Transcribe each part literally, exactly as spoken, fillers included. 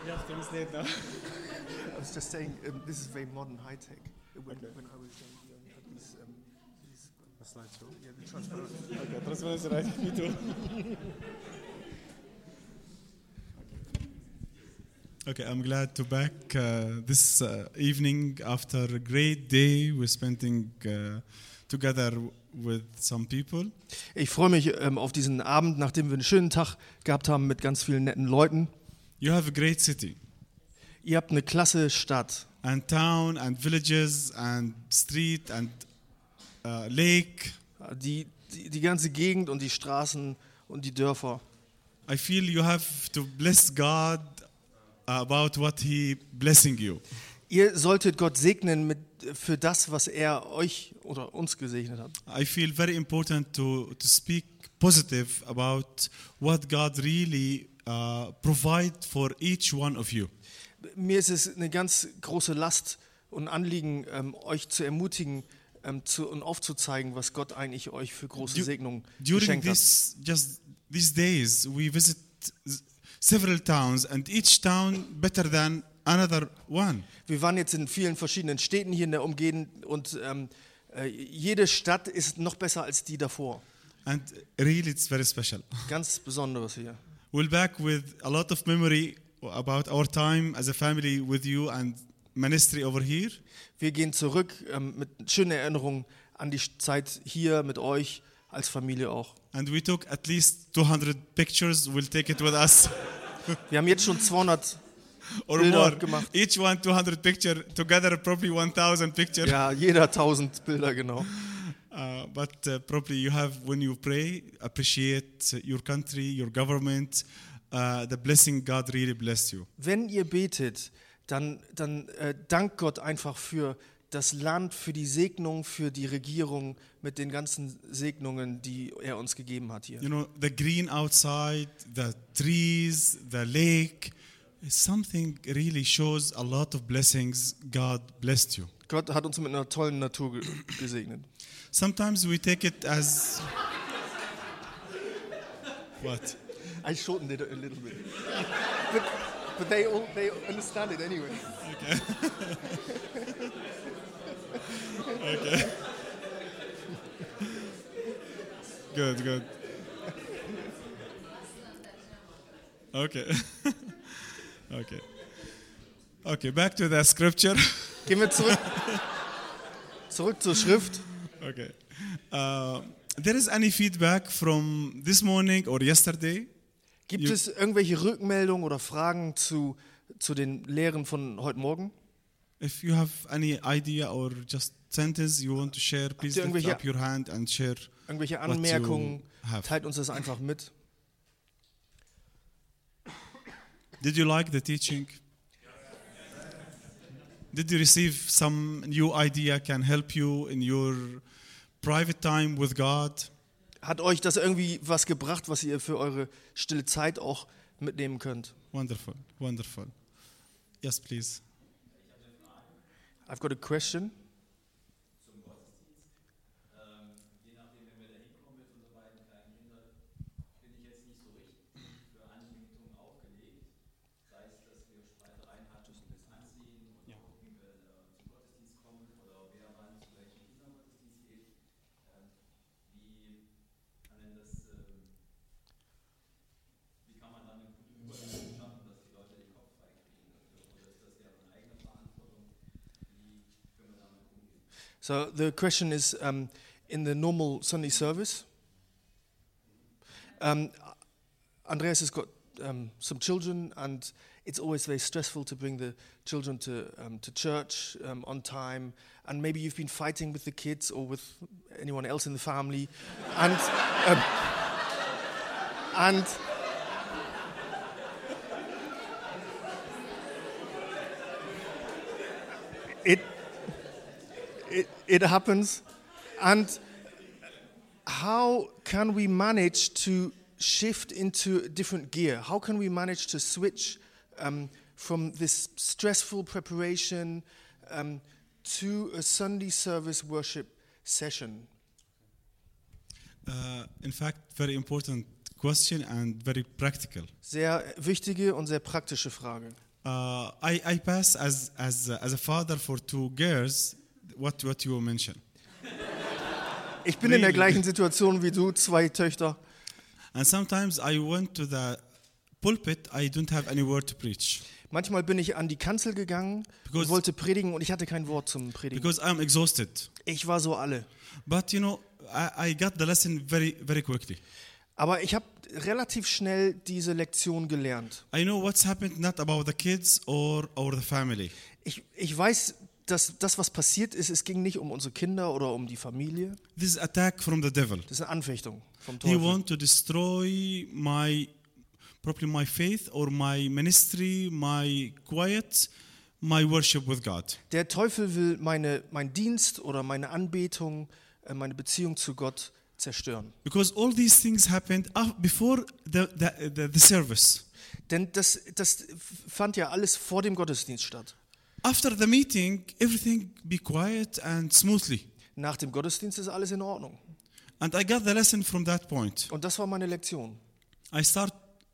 You have to translate now. I was just saying, um, this is very modern, high tech. When, Okay. when I was young, we only had these, um, these A slideshow. yeah, the transparent. Okay, transparency, right? Me too. Okay, I'm glad to back uh, this uh, evening after a great day we're spending uh, together with some people. Ich freue mich ähm, auf diesen Abend, nachdem wir einen schönen Tag gehabt haben mit ganz vielen netten Leuten. You have a great city Ihr habt eine klasse Stadt. and town and villages and street and uh, lake. Die, die, die ganze Gegend und die Straßen und die Dörfer. I feel you have to bless God about what He blessing you. Ihr solltet Gott segnen mit, für das, was er euch oder uns gesegnet hat. I feel very important to, to speak positive about what God really uh, provide for each one of you. Mir ist es eine ganz große Last und Anliegen, ähm, euch zu ermutigen ähm, zu, und aufzuzeigen, was Gott eigentlich euch für große Du- Segnungen During geschenkt hat. this, just these days, we visit s- several towns, and each town better than another one. Wir waren jetzt in vielen verschiedenen Städten hier in der Umgebung und ähm, äh, jede Stadt ist noch besser als die davor. And really, it's very special. Ganz Besonderes hier. We're back with a lot of memory about our time as a family with you and ministry over here. Wir gehen zurück ähm, mit schönen Erinnerungen an die Zeit hier mit euch als Familie auch. And we took at least two hundred pictures. We'll take it with us. Wir haben jetzt schon zweihundert, Or Bilder more. gemacht. Each one two hundred picture. Together probably one thousand picture. ja, jeder tausend Bilder, genau. Uh, but uh, probably you have, when you pray, appreciate your country, your government, uh, the blessing God really bless you. Wenn ihr betet, dann, dann äh, dankt Gott einfach für das Land, für die Segnung, für die Regierung mit den ganzen Segnungen, die er uns gegeben hat hier. You know, the green outside, the trees, the lake, something really shows a lot of blessings God blessed you. Gott hat uns mit einer tollen Natur ge gesegnet. Sometimes we take it as what? I shortened it a little bit. but, but they all they understand it anyway. Okay. Good, good. Okay. Okay. Okay, back to the scripture. Gehen wir zurück, zurück zur Schrift. Okay. Uh, there is any feedback from this morning or yesterday? Gibt You- es irgendwelche Rückmeldungen oder Fragen zu, zu den Lehren von heute Morgen? If you have any idea or just sentence you want to share, please ihr lift irgendwelche- up your hand and share. Irgendwelche What you Anmerkungen? have. Teilt uns das einfach mit. Did you like the teaching? Did you receive some new idea can help you in your private time with God? Hat euch das irgendwie was gebracht, was ihr für eure stille Zeit auch mitnehmen könnt? Wonderful, wonderful. Yes, please. I've got a question. Je nachdem, wenn wir da hinkommen mit unseren beiden kleinen Kindern, bin ich jetzt nicht so richtig für Anmutungen aufgelegt. Sei es, dass wir Streitereien hatten und das anziehen und gucken, wer da zum Gottesdienst kommt oder wer wann zu welchem Kindergottesdienst geht. Ähm, wie kann denn das, ähm, wie kann man dann eine gute Überleitung schaffen, dass die Leute den Kopf frei kriegen dafür? Oder ist das ja eine eigene Verantwortung? Wie können wir damit umgehen? So the question is, um, in the normal Sunday service, um, Andreas has got um, some children, and it's always very stressful to bring the children to um, to church um, on time. And maybe you've been fighting with the kids or with anyone else in the family, and um, and. It It, it happens. And how can we manage to shift into a different gear? How can we manage to switch um, from this stressful preparation um, to a Sunday service worship session? Uh, in fact, very important question and very practical. Sehr wichtige und sehr praktische Frage. Uh, I, I pass as, as, uh, as a father for two girls, what, what you mentioned. Ich bin in der Really? gleichen Situation wie du, zwei Töchter. And sometimes I went to the pulpit, I don't have any word to preach. Manchmal bin ich an die Kanzel gegangen und Because- wollte predigen und ich hatte kein Wort zum Predigen. Because I'm exhausted. Ich war so alle. But you know, I, I got the lesson very, very quickly. Aber ich habe relativ schnell diese Lektion gelernt. I know what's happened not about the kids or, or the family. Ich, ich weiß, dass das, was passiert ist, es ging nicht um unsere Kinder oder um die Familie. This is attack from the devil. Das ist eine Anfechtung vom He Teufel. want to destroy my, probably my faith or my ministry, my quiet, my worship with God. Der Teufel will meine, mein Dienst oder meine Anbetung, äh, meine Beziehung zu Gott zerstören. Because all these things happened af- before the, the, the, the service. Denn das, das fand ja alles vor dem Gottesdienst statt. After the meeting, everything be quiet and smoothly. Nach dem Gottesdienst ist alles in Ordnung. And I got the lesson from that point. Und das war meine Lektion. I start,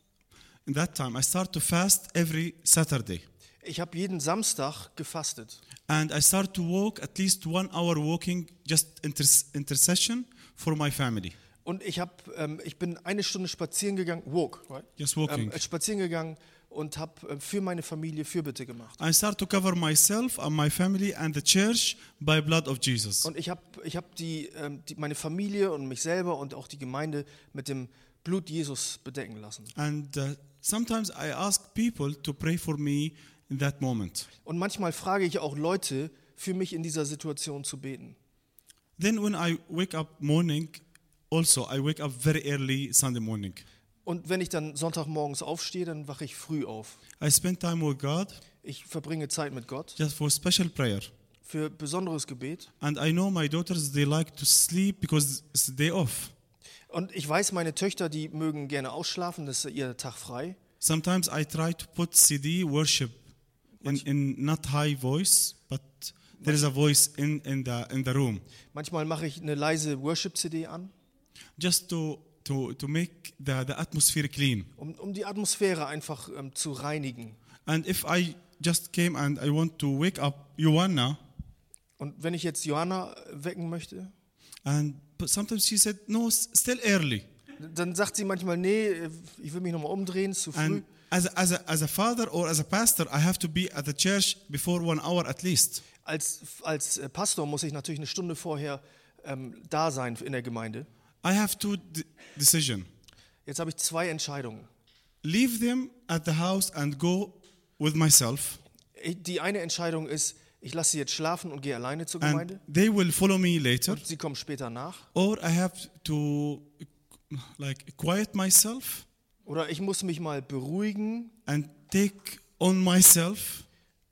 in that time, I start to fast every Saturday. Ich habe jeden Samstag gefastet. And I start to walk at least one hour walking, just inter- intercession for my family. Und ich, hab, ähm, ich bin eine Stunde spazieren gegangen, walk, right? Just walking. ähm, spazieren gegangen und habe äh, für meine Familie Fürbitte gemacht. I start to cover myself and my family and the church by blood of Jesus. Und ich habe ich hab die, ähm, die, meine Familie und mich selber und auch die Gemeinde mit dem Blut Jesus bedecken lassen. And uh, sometimes I ask people to pray for me in that moment. Und manchmal frage ich auch Leute, für mich in dieser Situation zu beten. Then when I wake up morning, also I wake up very early Sunday morning. Und wenn ich dann Sonntagmorgens aufstehe, dann wache ich früh auf. I spend time with God Ich verbringe Zeit mit Gott just for special prayer. für besonderes Gebet. And I know my daughters, they like to sleep because it's the day off. Und ich weiß, meine Töchter, die mögen gerne ausschlafen, das ist ihr Tag frei. Sometimes I try to put C D worship in, in not high voice, but there is a voice in, in, the, in the room. Manchmal mache ich eine leise Worship-C D an, Just to, to, to make the, the atmosphere clean. um, um die Atmosphäre einfach ähm, zu reinigen. And if I just came and I want to wake up Joanna, Und wenn ich jetzt Johanna wecken möchte, and but sometimes she said, no, s- still early. dann sagt sie manchmal, nee, ich will mich nochmal umdrehen, ist zu früh. And as a, as, a, as a father or as a pastor, I have to be at the church before one hour at least. Als, als äh, Pastor muss ich natürlich eine Stunde vorher ähm, da sein in der Gemeinde. I have two d- decision. Jetzt habe ich zwei Entscheidungen. Leave them at the house and go with myself, Ich, die eine Entscheidung ist, ich lasse sie jetzt schlafen und gehe alleine zur and Gemeinde. they will follow me later. Und sie kommen später nach. Or I have to like quiet myself Oder ich muss mich mal beruhigen and take on myself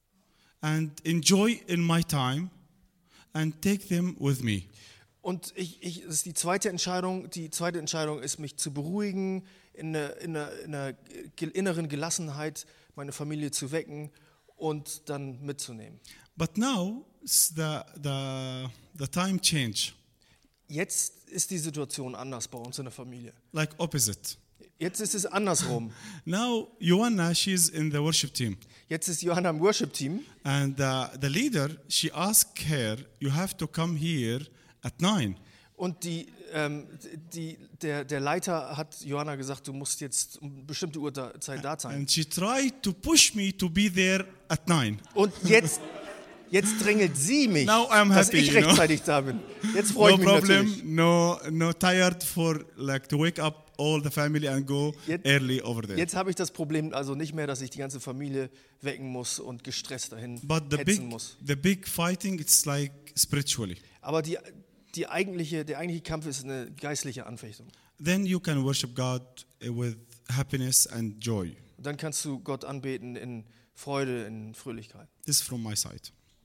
and enjoy in my time and take them with me. und ich, ich, das ist die zweite Entscheidung. Die zweite Entscheidung ist, mich zu beruhigen, in einer, in einer, in einer ge- inneren Gelassenheit meine Familie zu wecken und dann mitzunehmen. But now it's the, the, the time change, Jetzt ist die Situation anders bei uns in der Familie. like opposite. Jetzt ist es andersrum. Now Joanna, she's in the worship team. Jetzt ist Johanna im Worship-Team And uh, the leader, she asked her, you have to come here at nine. und die, ähm, die, der, der Leiter hat Johanna gesagt, du musst jetzt um eine bestimmte Uhrzeit da sein. And she tried to push me to be there at nine. Und jetzt, jetzt drängelt sie mich, Now I'm dass happy, ich you know. rechtzeitig da bin. Jetzt freue ich No mich problem, natürlich. no, no tired for like to wake up all the family and go Jetzt- early over there. Jetzt habe ich das Problem also nicht mehr, dass ich die ganze Familie wecken muss und gestresst dahin But the big, hetzen muss. the big fighting, it's like spiritually. Aber die, die eigentliche, der eigentliche Kampf ist eine geistliche Anfechtung. Then you can worship God uh, with happiness and joy. Und dann kannst du Gott anbeten in Freude, in Fröhlichkeit. This is from my side.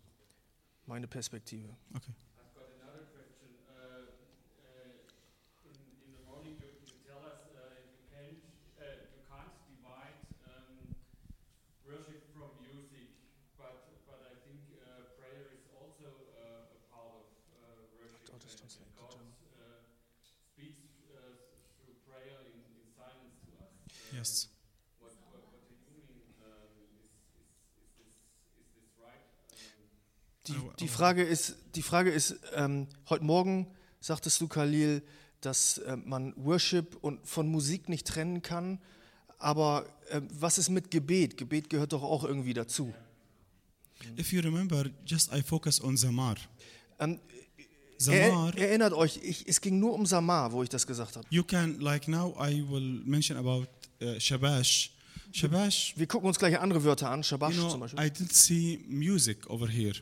Meine Perspektive. Okay. I've got another question. Uh, uh, in, in the morning, you, you tell us uh, you can't uh, you can't divide um, worship from music, but but I think uh, prayer is also uh, a part of uh, worship. I'll just and- translate and to God German. uh, speaks uh, through prayer in, in silence to us. Uh, Yes. What, what, what do you mean? Um, is, is Die, die Frage ist, die Frage ist ähm, heute Morgen sagtest du, Khalil, dass äh, man Worship und von Musik nicht trennen kann. Aber äh, was ist mit Gebet? Gebet gehört doch auch irgendwie dazu. If you remember, just I focus on Zamar. Ähm, Zamar, er, erinnert euch, ich, es ging nur um Samar, wo ich das gesagt habe. you can, like now I will mention about uh, Shabash. Shabash, Wir gucken uns gleich andere Wörter an, Shabash you zum know, Beispiel. I didn't see music over here.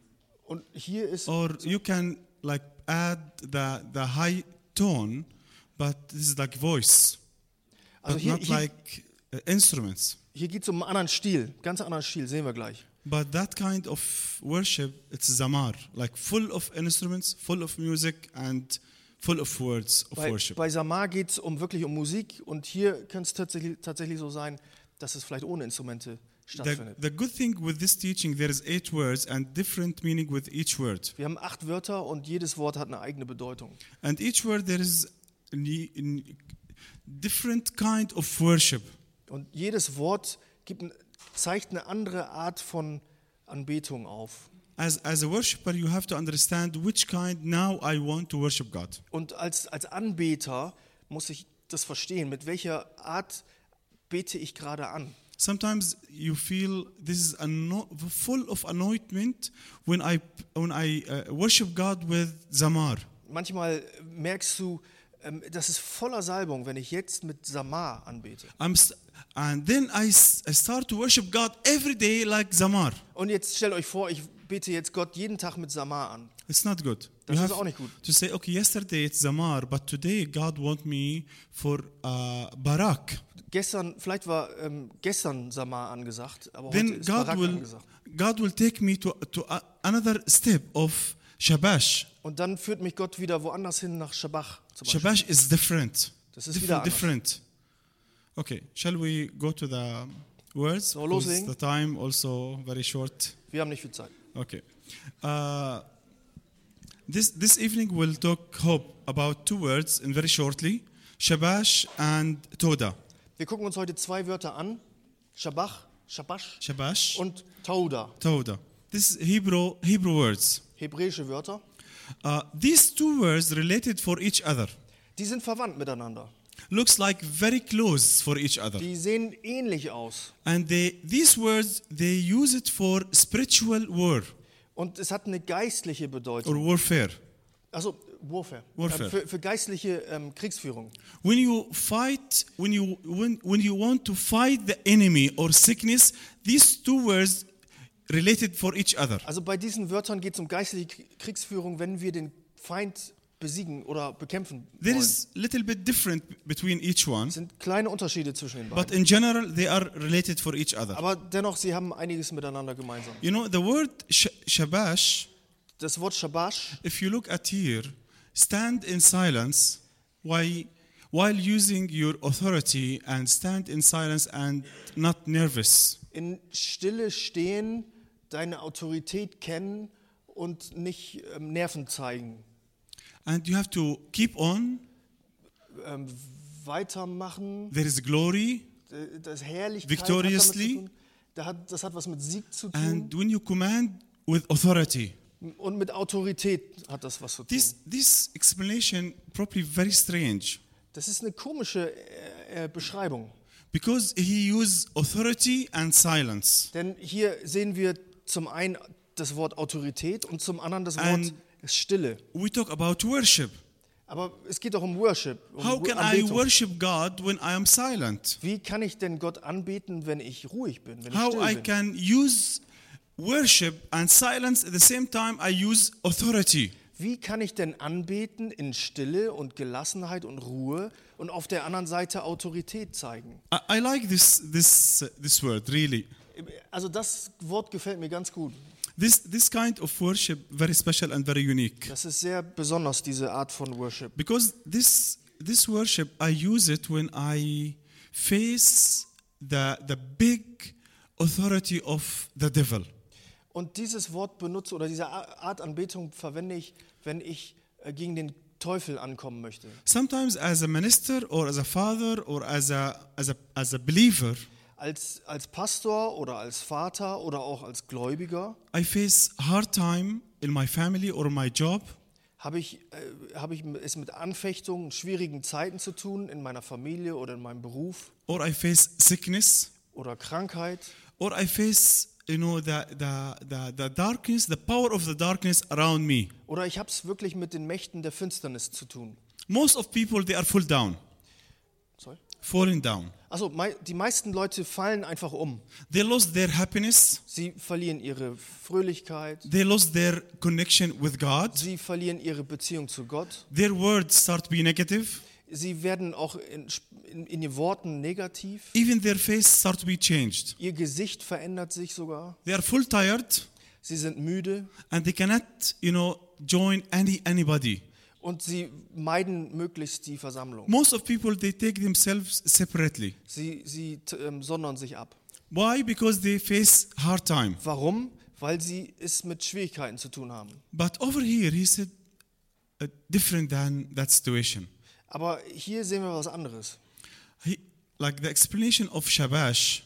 Und hier ist, Or you can like add the, the high tone, but this is like voice, also but hier, not hier, like uh, instruments. hier geht es um einen anderen Stil, ganz anderen Stil, sehen wir gleich. But that kind of worship, it's Zamar, like full of instruments, full of music, and full of words of Bei, worship. bei Samar geht es um wirklich um Musik und hier könnte es tatsächlich, tatsächlich so sein, dass es vielleicht ohne Instrumente The, stattfindet. the good thing with this teaching, there is eight words and different meaning with each word. Wir haben acht Wörter und jedes Wort hat eine eigene Bedeutung. And each word there is a ne- a different kind of worship. Und jedes Wort gibt, ein- zeigt eine andere Art von Anbetung auf. As, as a worshiper, you have to understand which kind now I want to worship God. Und als, als Anbeter muss ich das verstehen, mit welcher Art bete ich gerade an. Sometimes you feel this is ano- full of anointment when I, when I uh, worship God with Zamar. Manchmal merkst du, ähm, das ist voller Salbung, wenn ich jetzt mit Samar anbete. I'm st- and then I, s- I start to worship God every day like Zamar. Und jetzt stellt euch vor, ich bete jetzt Gott jeden Tag mit Samar an. It's not good. Das You ist have auch nicht gut. to say, okay, yesterday it's Zamar, but today God want me for uh, Barak. Gestern, vielleicht war ähm, gestern Samar angesagt, aber heute Then ist God Barak will, angesagt. God will take me to, to a- another step of Shabash. Und dann führt mich Gott wieder woanders hin, nach Shabach zum Beispiel. Shabash is different. Das ist wieder Different, anders. different. Okay, shall we go to the words? So, Because loslegen. the time also very short. Wir haben nicht viel Zeit. Okay. Uh, this this evening we'll talk hope about two words and very shortly, Shabash and Toda. Wir gucken uns heute zwei Wörter an. Shabach, Shabash Shabash, und Tauda. Toda. This is Hebrew Hebrew words. Hebräische Wörter. Uh, these two words related for each other. Die sind verwandt miteinander. Looks like very close for each other. Die sehen ähnlich aus. And they, these words, they use it for spiritual war Und es hat eine geistliche or Bedeutung. warfare. Also Warfare. Warfare. Ähm, für, für geistliche ähm, Kriegsführung. When you fight, when you, when, when you want to fight the enemy or sickness, these two words related for each other. Also bei diesen Wörtern geht es um geistliche K- Kriegsführung, wenn wir den Feind besiegen oder bekämpfen There wollen. is little bit different between each one, Es sind kleine Unterschiede zwischen den but beiden. in general, they are related for each other. Aber dennoch, sie haben einiges miteinander gemeinsam. You know, the word sh- shabash, Das Wort Shabash, if you look at here, stand in silence while, while using your authority and stand in silence and not nervous. in Stille stehen, deine Autorität kennen und nicht ähm, Nerven zeigen. And you have to keep on. Ähm, weitermachen, There is glory. äh, das Herrlichkeit Victoriously. hat damit zu tun. Da hat, das hat was mit Sieg zu tun And when you command with authority. und mit Autorität hat das was zu tun. This, this explanation probably very strange Das ist eine komische äh, äh, Beschreibung, because he used authority and silence. denn hier sehen wir zum einen das Wort Autorität und zum anderen das Wort And- Stille. We talk about worship. Aber es geht auch um Worship, um How can I Anbetung. worship God when I am silent? Wie kann ich denn Gott anbeten, wenn ich ruhig bin, wenn ich How still I bin? can use worship and silence at the same time I use authority. Wie kann ich denn anbeten in Stille und Gelassenheit und Ruhe und auf der anderen Seite Autorität zeigen? I, I like this this uh, this word really. Also das Wort gefällt mir ganz gut. This this kind of worship very special and very unique Das ist sehr besonders, diese Art von Worship. because this this worship I use it when I face the the big authority of the devil. Und dieses Wort benutze oder diese Art Anbetung verwende ich, wenn ich äh, gegen den Teufel ankommen möchte. Sometimes as a minister or as a father or as a as a as a believer, als, als Pastor oder als Vater oder auch als Gläubiger I face hard time in my family or my job. habe ich, äh, habe ich es mit Anfechtungen, schwierigen Zeiten zu tun in meiner Familie oder in meinem Beruf Or I face sickness. oder Krankheit. Or I face, you know, the, the, the, the darkness, the power of the darkness around me. Oder ich habe es wirklich mit den Mächten der Finsternis zu tun. Most of people, they are full down, Sorry? falling down. Also mei- die meisten Leute fallen einfach um. They lost their happiness. Sie verlieren ihre Fröhlichkeit. They lost their connection with God. Sie verlieren ihre Beziehung zu Gott. Their words start to be negative. Sie werden auch in, in, in ihren Worten negativ. Even their face start to be changed. Ihr Gesicht verändert sich sogar. They are full tired Sie sind müde and they cannot, you know, join any anybody. und sie meiden möglichst die Versammlung. Most of people, they take themselves separately. Sie, sie t- ähm, sondern sich ab. Why? Because they face hard time. Warum? Weil sie es mit Schwierigkeiten zu tun haben. But over here, he said, uh, different than that situation. Aber hier sehen wir was anderes. He, like the explanation of Shabash,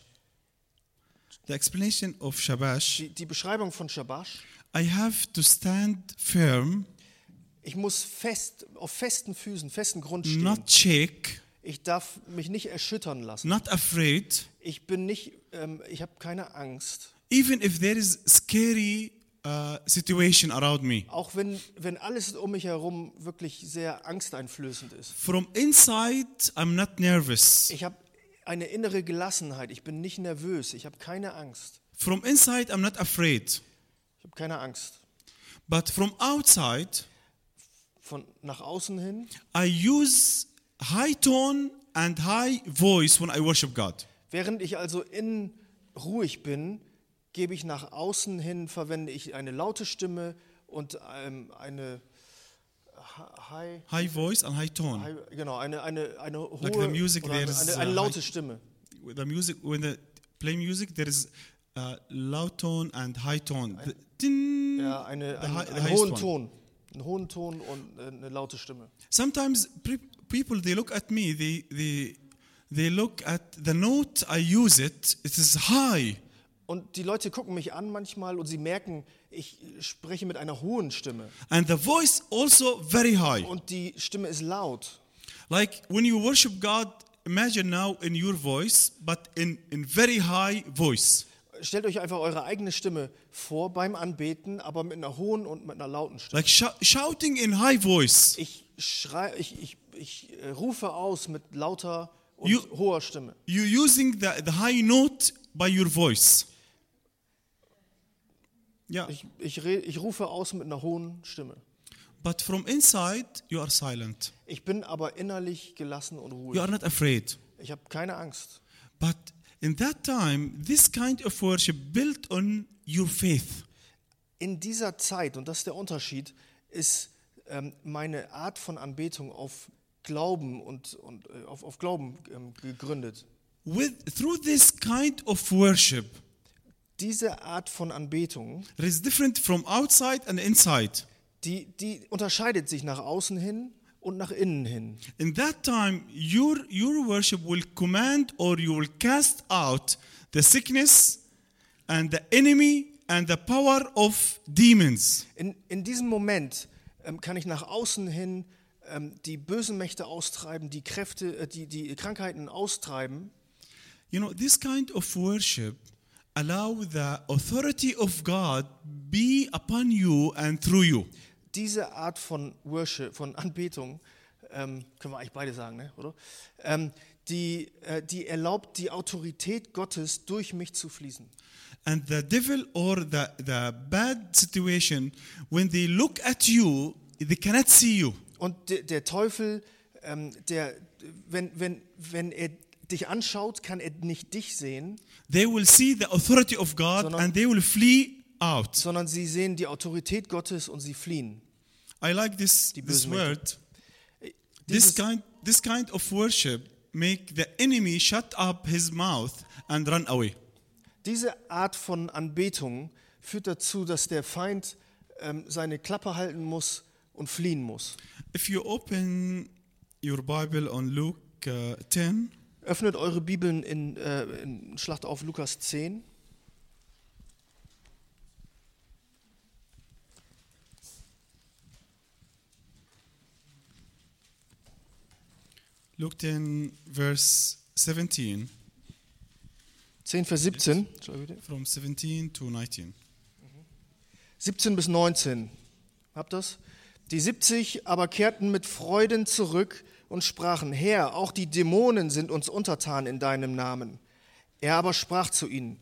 the explanation of Shabash, Die, die Beschreibung von Shabash. I have to stand firm, Ich muss fest, auf festen Füßen, festen Grund stehen. not shake, Ich darf mich nicht erschüttern lassen. not afraid, Ich bin nicht, ähm, ich habe keine Angst. even if there is scary uh, situation around me. Auch wenn, wenn alles um mich herum wirklich sehr angsteinflößend ist. From inside, I'm not nervous. Ich habe eine innere Gelassenheit. Ich bin nicht nervös. Ich habe keine Angst. From inside, I'm not afraid. Ich habe keine Angst. But from outside, Von nach außen hin, I use high tone and high voice when I worship God. während ich also innen ruhig bin, gebe ich nach außen hin, verwende ich eine laute Stimme und ähm, eine ha- high, High voice and high tone. high, genau, eine, eine, eine hohe Like the music oder there eine, is, eine, eine uh, laute high- Stimme. With the music, when they play music, there is uh, loud tone and high tone. The, tin, Ja, eine, the ein, hi- the einen highest hohen one. Ton. Einen hohen Ton und äh, eine laute Stimme. Sometimes pre- people, they look at me, they, they, they look at the note I use it, it is high. Und die Leute gucken mich an manchmal und sie merken, ich spreche mit einer hohen Stimme. And the voice also very high. Und die Stimme ist laut. Like when you worship God, imagine now in your voice, but in, in very high voice. Stellt euch einfach eure eigene Stimme vor beim Anbeten, aber mit einer hohen und mit einer lauten Stimme. Like shou- shouting in high voice. Ich, schrei, ich, ich, ich äh, rufe aus mit lauter und You- hoher Stimme. You using the, the high note by your voice. Yeah. Ich, ich, re, ich rufe aus mit einer hohen Stimme. But from inside, you are silent. Ich bin aber innerlich gelassen und You ruhig. are not afraid. Ich habe keine Angst. But in that time, this kind of worship built on your faith. In dieser Zeit, und das ist der Unterschied, ist ähm, meine Art von Anbetung auf Glauben und, und äh, auf, auf Glauben ähm, gegründet. With through this kind of worship, Diese Art von Anbetung, it is different from outside and inside. die, die unterscheidet sich nach außen hin und nach innen hin. In that time, your your worship will command or you will cast out the sickness and the enemy and the power of demons. In, in diesem Moment ähm, kann ich nach außen hin ähm, die bösen Mächte austreiben, die Kräfte, äh, die, die Krankheiten austreiben. You know, this kind of worship allow the authority of God be upon you and through you. Diese Art von Worship, von Anbetung, ähm, können wir eigentlich beide sagen, ne? Oder? Ähm, die, äh, die erlaubt die Autorität Gottes durch mich zu fließen. And the devil or the, the bad situation, when they look at you, they cannot see you. Und de, der Teufel, ähm, der, wenn, wenn, wenn er dich anschaut, kann er nicht dich sehen, They will see the authority of God Sondern- and they will flee out. sondern sie sehen die Autorität Gottes und sie fliehen. I like this, Die this bösen Mächte. word. This Dieses, kind, this kind of worship make the enemy shut up his mouth and run away. diese Art von Anbetung führt dazu, dass der Feind ähm, seine Klappe halten muss und fliehen muss. If you open your Bible on Luke uh, ten, Öffnet eure Bibeln in, äh, in Schlacht auf Lukas zehn. Look in verse seventeen, zehn, Vers siebzehn. Schau bitte. from seventeen to nineteen. siebzehn bis neunzehn. Habt das? Die siebzig aber kehrten mit Freuden zurück und sprachen: Herr, auch die Dämonen sind uns untertan in deinem Namen. Er aber sprach zu ihnen: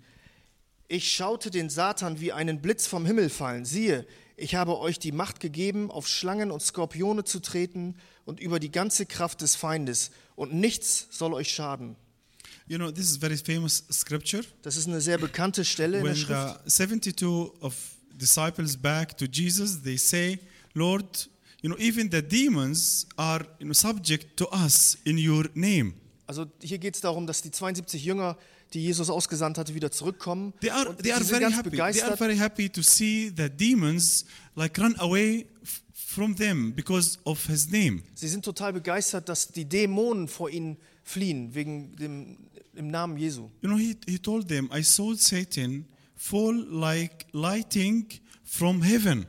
Ich schaute den Satan wie einen Blitz vom Himmel fallen. Siehe, ich habe euch die Macht gegeben, auf Schlangen und Skorpione zu treten und über die ganze Kraft des Feindes, und nichts soll euch schaden. You know, this is very famous scripture. Das ist eine sehr bekannte Stelle in der When Schrift. the seventy-two of disciples back to Jesus, they say, Lord, you know, even the demons are, you know, subject to us in your name. Also hier geht es darum, dass die zweiundsiebzig Jünger, die Jesus ausgesandt hatte, wieder zurückkommen. They are, Und they are sie sind very ganz happy. They are begeistert. very happy to see the demons like run away f- from them because of his name. Sie sind total begeistert, dass die Dämonen vor ihnen fliehen, wegen dem im Namen Jesu. You know, he, he told them, I saw Satan fall like lightning from heaven.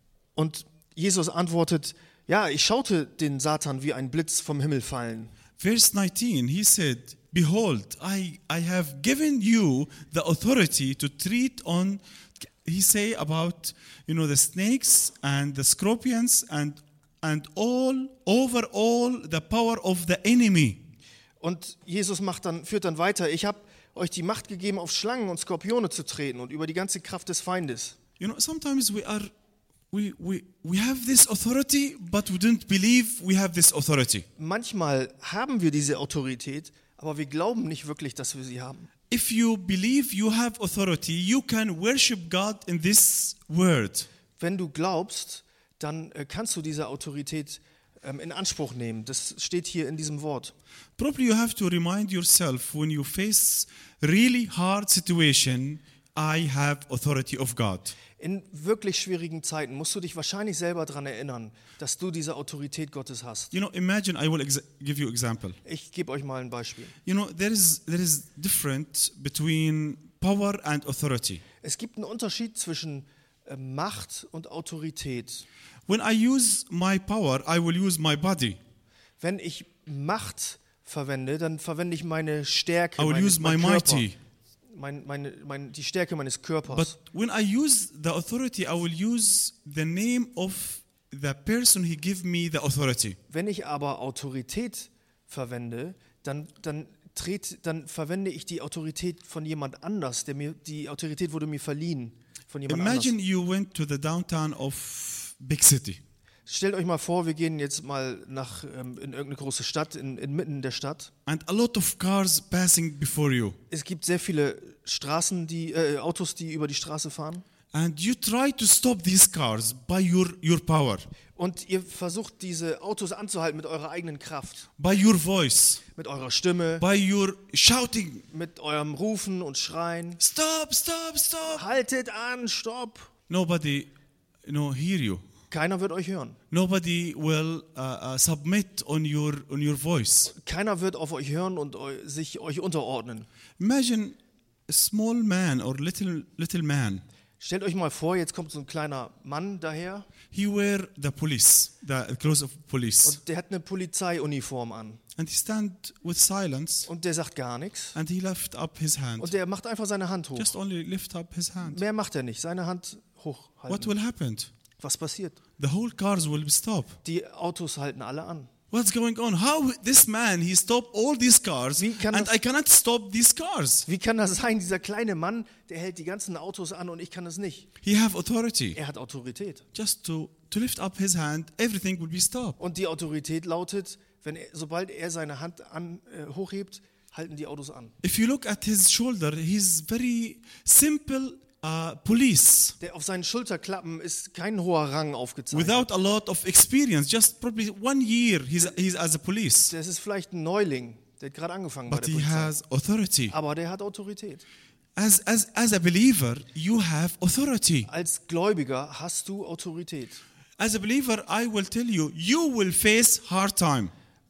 Und Jesus antwortet: Ja, ich schaute den Satan wie ein Blitz vom Himmel fallen. Verse nineteen, he said, Behold, I, I have given you the authority to treat on, he say about, you know, the snakes and the scorpions and, and all, over all the power of the enemy. Und Jesus macht dann, führt dann weiter: Ich habe euch die Macht gegeben, auf Schlangen und Skorpione zu treten und über die ganze Kraft des Feindes. You know, sometimes we are, we, we, we have this authority, but we don't believe we have this authority. Manchmal haben wir diese Autorität, aber wir glauben nicht wirklich, dass wir sie haben. If you believe you have authority, you can worship God in this word. Wenn du glaubst, dann äh, kannst du diese Autorität ähm, in Anspruch nehmen. Das steht hier in diesem Wort. Probably you have to remind yourself when you face really hard situation, I have authority of God. In wirklich schwierigen Zeiten musst du dich wahrscheinlich selber daran erinnern, dass du diese Autorität Gottes hast. You know, imagine, I will exa- give you example. Ich gebe euch mal ein Beispiel. You know, there is there is difference between power and authority. Es gibt einen Unterschied zwischen äh, Macht und Autorität. When I use my power, I will use my body. Wenn ich Macht verwende, dann verwende ich meine Stärke, I will meine, use my mein Körper, mighty. mein, meine, mein, die Stärke meines Körpers. But when I use the authority, I will use the name of the person who give me the authority. Wenn ich aber Autorität verwende, dann, dann, tret, dann verwende ich die Autorität von jemand anders. Der mir, die Autorität wurde mir verliehen von jemand Imagine anders. you went to the downtown of big city. Stellt euch mal vor, wir gehen jetzt mal nach, ähm, in irgendeine große Stadt, in, inmitten der Stadt. And a lot of cars passing before you. Es gibt sehr viele Straßen, die, äh, Autos, die über die Straße fahren. And you try to stop these cars by your, your power, Und ihr versucht, diese Autos anzuhalten mit eurer eigenen Kraft, by your voice, mit eurer Stimme, by your shouting. mit eurem Rufen und Schreien. Stop, stop, stop. Haltet an, stopp! Nobody, you know, hear you. Keiner wird euch hören. Nobody will uh, uh, submit on your, on your voice. Keiner wird auf euch hören und eu sich euch unterordnen. Imagine a small man or little, little man. Stellt euch mal vor, jetzt kommt so ein kleiner Mann daher He wear the police, the clothes of police. und der hat eine Polizeiuniform an. And he stand with silence Und der sagt gar nichts. and he lift up his hand. Und der macht einfach seine Hand hoch. Just only lift up his hand. Mehr macht er nicht. Seine Hand What hochhalten. will happen? Was passiert? The whole cars will stop. Die Autos halten alle an. What's going on? How this man, he stopped all these cars Wie kann and das- I cannot stop these cars. Wie kann das sein? Dieser kleine Mann, der hält die ganzen Autos an und ich kann es nicht. He have authority. Er hat Autorität. Just to, to lift up his hand, everything will be stopped. Und die Autorität lautet, wenn er, sobald er seine Hand an, äh, hochhebt, halten die Autos an. If you look at his shoulder, he's very simple uh, police Der auf seinen Schulterklappen ist kein hoher Rang aufgezeichnet. without a lot of experience. Just probably one year he's, he's as a police. Das ist vielleicht ein Neuling, der hat gerade angefangen bei But der he Polizei. has authority. Aber der hat Autorität. As, as, as a believer, you have authority. Als Gläubiger hast du Autorität. As a believer, I will tell you, you will face hard time.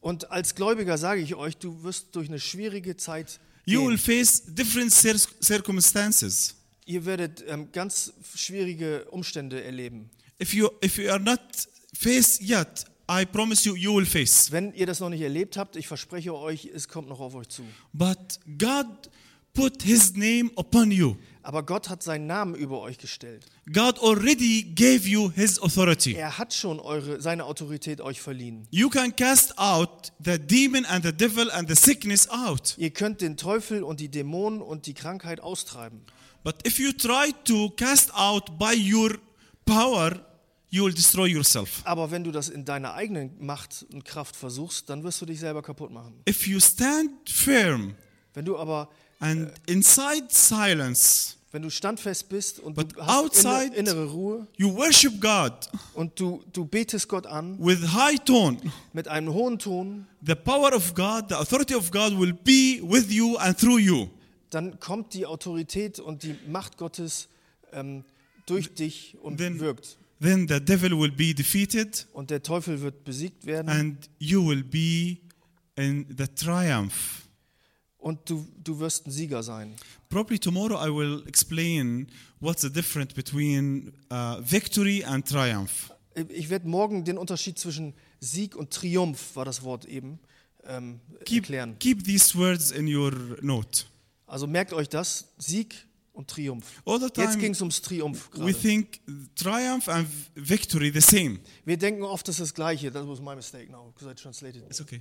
Und als Gläubiger sage ich euch, du wirst durch eine schwierige Zeit You will gehen. face different cir- circumstances. Ihr werdet ähm, ganz schwierige Umstände erleben. If you if you are not faced yet, I promise you, you will face. Wenn ihr das noch nicht erlebt habt, ich verspreche euch, es kommt noch auf euch zu. But God put His name upon you. Aber Gott hat seinen Namen über euch gestellt. God already gave you His authority. Er hat schon eure, seine Autorität euch verliehen. You can cast out the demon and the devil and the sickness out. Ihr könnt den Teufel und die Dämonen und die Krankheit austreiben. But if you try to cast out by your power, you will destroy yourself. Aber wenn du das in deiner eigenen Macht und Kraft versuchst, dann wirst du dich selber kaputt machen. If you stand firm Wenn du aber, and inside silence, wenn du standfest bist und But du hast outside- inne, innere Ruhe you worship God und du, du betest Gott an with high tone, mit einem hohen Ton, the power of God, the authority of God will be with you and through you. dann kommt die Autorität und die Macht Gottes ähm, durch dich und Then- wirkt. Then the devil will be defeated Und der Teufel wird besiegt werden and you will be in the triumph. und du, du wirst ein Sieger sein. Probably tomorrow I will explain what's the difference between uh, victory and triumph. Ich werde morgen den Unterschied zwischen Sieg und Triumph, war das Wort eben, ähm, Keep, erklären. keep these words in your note. Also merkt euch das, Sieg und Triumph. All the Jetzt time ging es ums Triumph we gerade. think triumph and victory the same. Wir denken oft, das ist das Gleiche. That was my mistake now, because I translated It's okay.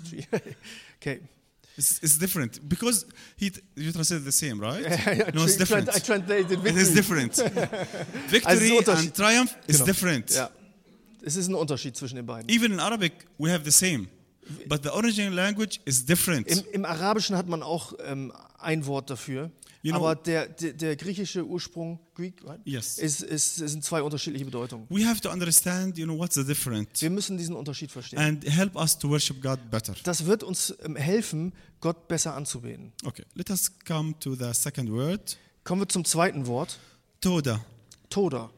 Okay. It's, it's different because he you translated the same, right? I No, it's tra- different. I translated It victory. is different. Also Victory Unterschied. and triumph is Genau. different. Ja. Es ist ein Unterschied zwischen den beiden. Even in Arabic, we have the same, but the original language is different. Im, Im Arabischen hat man auch ähm, ein Wort dafür, You know- aber der, der, der griechische Ursprung, Greek, right? Yes. ist, ist, es sind zwei unterschiedliche Bedeutungen. We have to understand, you know, what's the difference, Wir müssen diesen Unterschied verstehen. and help us to worship God better. Das wird uns ähm, helfen, Gott besser anzubeten. Okay, let us come to the second word, Kommen wir zum zweiten Wort, toda. Toda.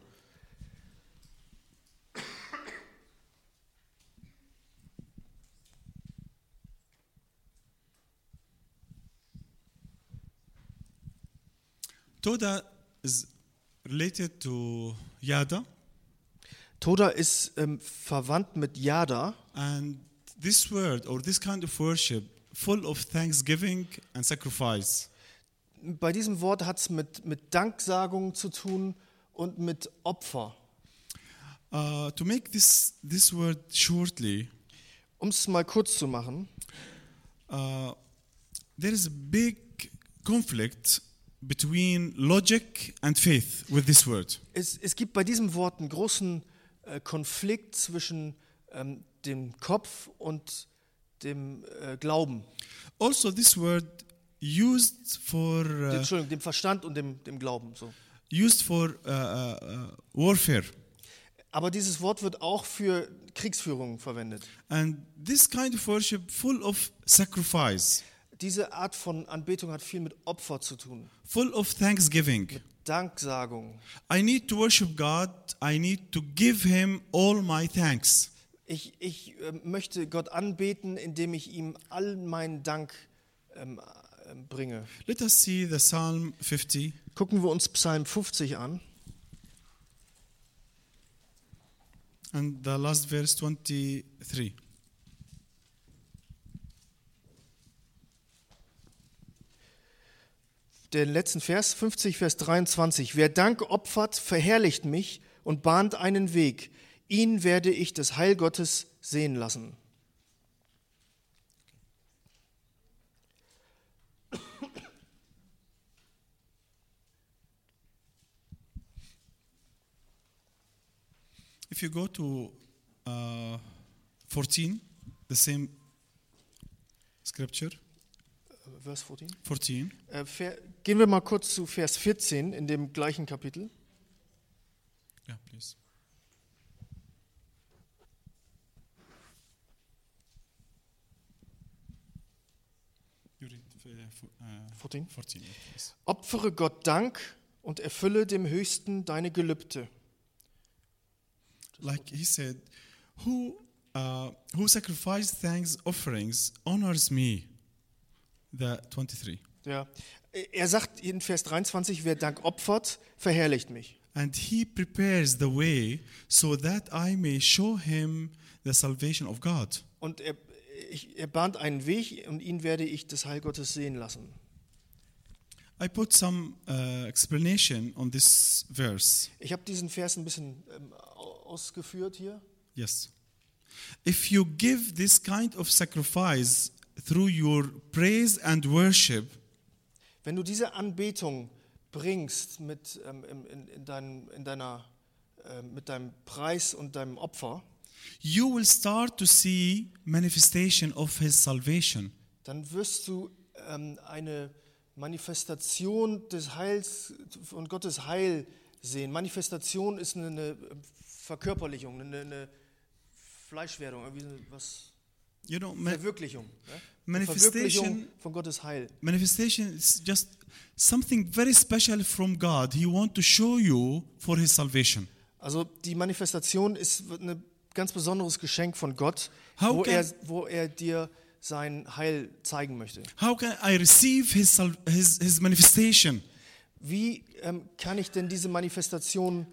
Toda is related to yada, Toda ist ähm, verwandt mit Yada. and this word or this kind of worship full of thanksgiving and sacrifice. Bei diesem Wort hat es mit, mit Danksagung zu tun und mit Opfer. Uh, to make this this word shortly, Um es mal kurz zu machen, uh, there is a big conflict between logic and faith with this word. es, es gibt bei diesem Wort einen großen äh, Konflikt zwischen ähm, dem Kopf und dem äh, Glauben. Also, this word used for uh, Entschuldigung, dem Verstand und dem, dem Glauben. So. used for uh, uh, uh, warfare, Aber dieses Wort wird auch für Kriegsführung verwendet. and this kind of worship full of sacrifice, Diese Art von Anbetung hat viel mit Opfer zu tun, full of thanksgiving. Danksagung. I need to worship God. I need to give Him all my thanks. Ich, ich äh, möchte Gott anbeten, indem ich ihm all meinen Dank ähm, äh, bringe. Let us see the Psalm fifty. Gucken wir uns Psalm fünfzig an. And the last verse twenty-three. Den letzten Vers, fünfzig, Vers dreiundzwanzig. Wer Dank opfert, verherrlicht mich und bahnt einen Weg. Ihn werde ich das Heil Gottes sehen lassen. If you go to uh, fourteen, the same scripture, Vers vierzehn. fourteen. Äh, Ver- Gehen wir mal kurz zu Vers vierzehn in dem gleichen Kapitel. Yeah, please. You read uh, f- uh, vierzehn. fourteen, yeah, please. Opfere Gott Dank und erfülle dem Höchsten deine Gelübde. Like he said, who uh, who sacrifices thanks offerings honors me. The twenty-three. Ja. Er sagt in Vers dreiundzwanzig, wer Dank opfert, verherrlicht mich. And he prepares the way so that I may show him the salvation of God. Und er, ich, er bahnt einen Weg und ihn werde ich das Heil Gottes sehen lassen. I put some uh, explanation on this verse. Ich habe diesen Vers ein bisschen ähm, ausgeführt hier. Yes. If you give this kind of sacrifice through your praise and worship, Wenn du diese Anbetung bringst mit, ähm, in, in, dein, in deiner, äh, mit deinem Preis und deinem Opfer, you will start to see manifestation of his salvation. dann wirst du ähm, eine Manifestation des Heils und Gottes Heil sehen. Manifestation ist eine, eine Verkörperlichung, eine, eine Fleischwerdung, irgendwie was You know, ma- Verwirklichung. Ja? Eine Manifestation- Verwirklichung von Gottes Heil. manifestation is just something very special from God. He wants to show you for his salvation. Also die Manifestation ist ein ganz besonderes Geschenk von Gott, How wo can- er, wo er dir sein Heil zeigen möchte. How can I receive his sal- his, his manifestation? Wie ähm, kann ich denn diese Manifestation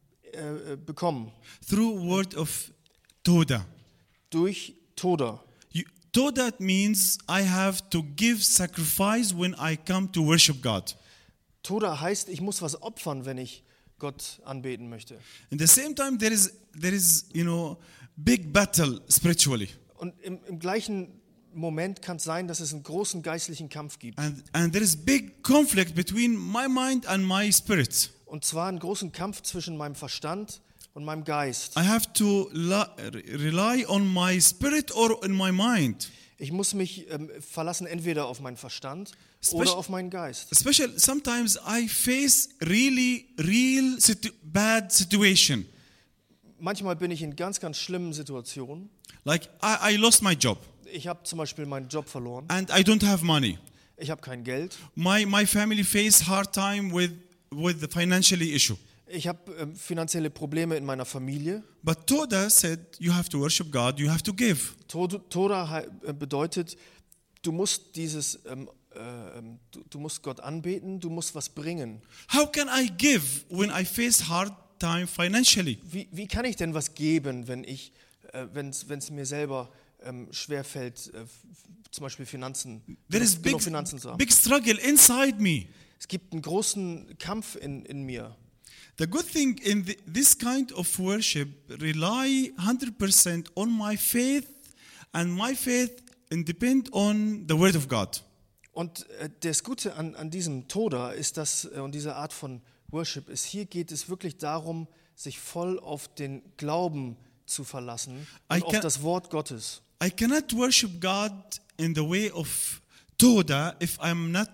äh, bekommen? Through word of Toda. Durch Toda. You, Toda means I have to give sacrifice when I come to worship God. Toda heißt, ich muss was opfern, wenn ich Gott anbeten möchte. At the same time, there is there is you know big battle spiritually, Und im, im gleichen Moment kann es sein, dass es einen großen geistlichen Kampf gibt. and and there is big conflict between my mind and my spirit. Und zwar einen großen Kampf zwischen meinem Verstand und meinem Geist. I have to la- rely on my spirit or in my mind. Ich muss mich ähm, verlassen entweder auf meinen Verstand Speci- oder auf meinen Geist. Especially sometimes I face really real situ- bad situation. Manchmal bin ich in ganz, ganz schlimmen Situationen. Like I, I lost my job Ich habe zum Beispiel meinen Job verloren. and I don't have money. Ich habe kein Geld. My my family face hard time with with the financially issue. Ich habe ähm, finanzielle Probleme in meiner Familie. But Toda said you have to worship God, you have to give. Tod- Toda hei- äh, bedeutet, du musst dieses, ähm, äh, ähm, du, du musst Gott anbeten, du musst was bringen. How can I give when I face hard time financially? Wie, wie kann ich denn was geben, wenn ich, äh, wenn es mir selber ähm, schwerfällt, äh, f- zum Beispiel Finanzen, There is genug, big genug Finanzen zu haben? big struggle inside me. Es gibt einen großen Kampf in, in mir. The good thing in the, this kind of worship rely one hundred percent on my faith, and my faith and depend on the word of God. Und äh, das Gute an, an diesem Toda ist das, äh, und dieser Art von Worship ist, hier geht es wirklich darum, sich voll auf den Glauben zu verlassen I und auf can- das Wort Gottes. I cannot worship God in the way of Toda if I'm not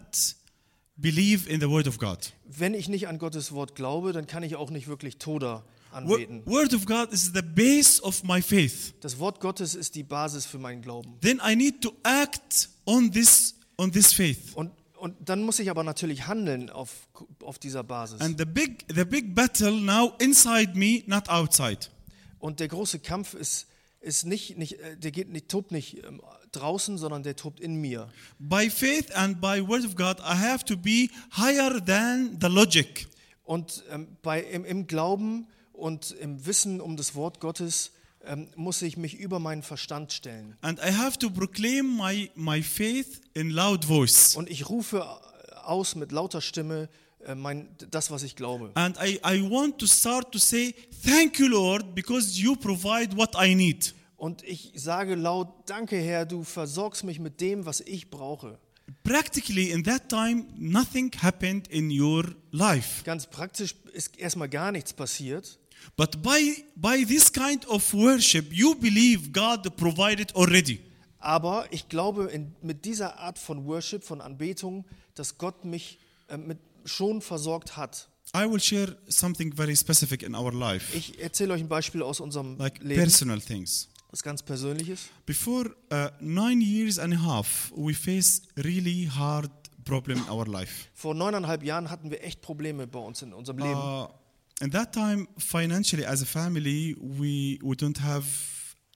believe in the word of God. Wenn ich nicht an Gottes Wort glaube, dann kann ich auch nicht wirklich Toda Wo- anbeten. Word of God is the base of my faith. Das Wort Gottes ist die Basis für meinen Glauben. Then I need to act on this on this faith. Und, und dann muss ich aber natürlich handeln auf, auf dieser Basis. And the big the big battle now inside me, not outside. Und der große Kampf ist, ist nicht, nicht, äh, der geht nicht, tobt nicht ähm, draußen, sondern der tobt in mir. By faith and by word of God, I have to be higher than the logic. Und ähm, bei, im, im Glauben und im Wissen um das Wort Gottes ähm, muss ich mich über meinen Verstand stellen. And I have to proclaim my, my faith in loud voice. Und ich rufe aus mit lauter Stimme äh, mein, das, was ich glaube. And I, I want to start to say, thank you, Lord, because you provide what I need. Und ich sage laut, danke Herr, du versorgst mich mit dem, was ich brauche. Practically in that time, nothing happened in your life. Ganz praktisch ist erstmal gar nichts passiert. But by, by this kind of worship, you believe God provided already. Aber ich glaube in, mit dieser Art von Worship, von Anbetung, dass Gott mich äh, mit, schon versorgt hat. I will share something very specific in our life, Ich erzähle euch ein Beispiel aus unserem like Leben, personal things. was ganz Persönliches. Before uh, nine years and a half, we faced really hard problem in our life. Vor neuneinhalb Jahren hatten wir echt Probleme bei uns in unserem Leben. Uh, in that time, financially as a family, we, we don't have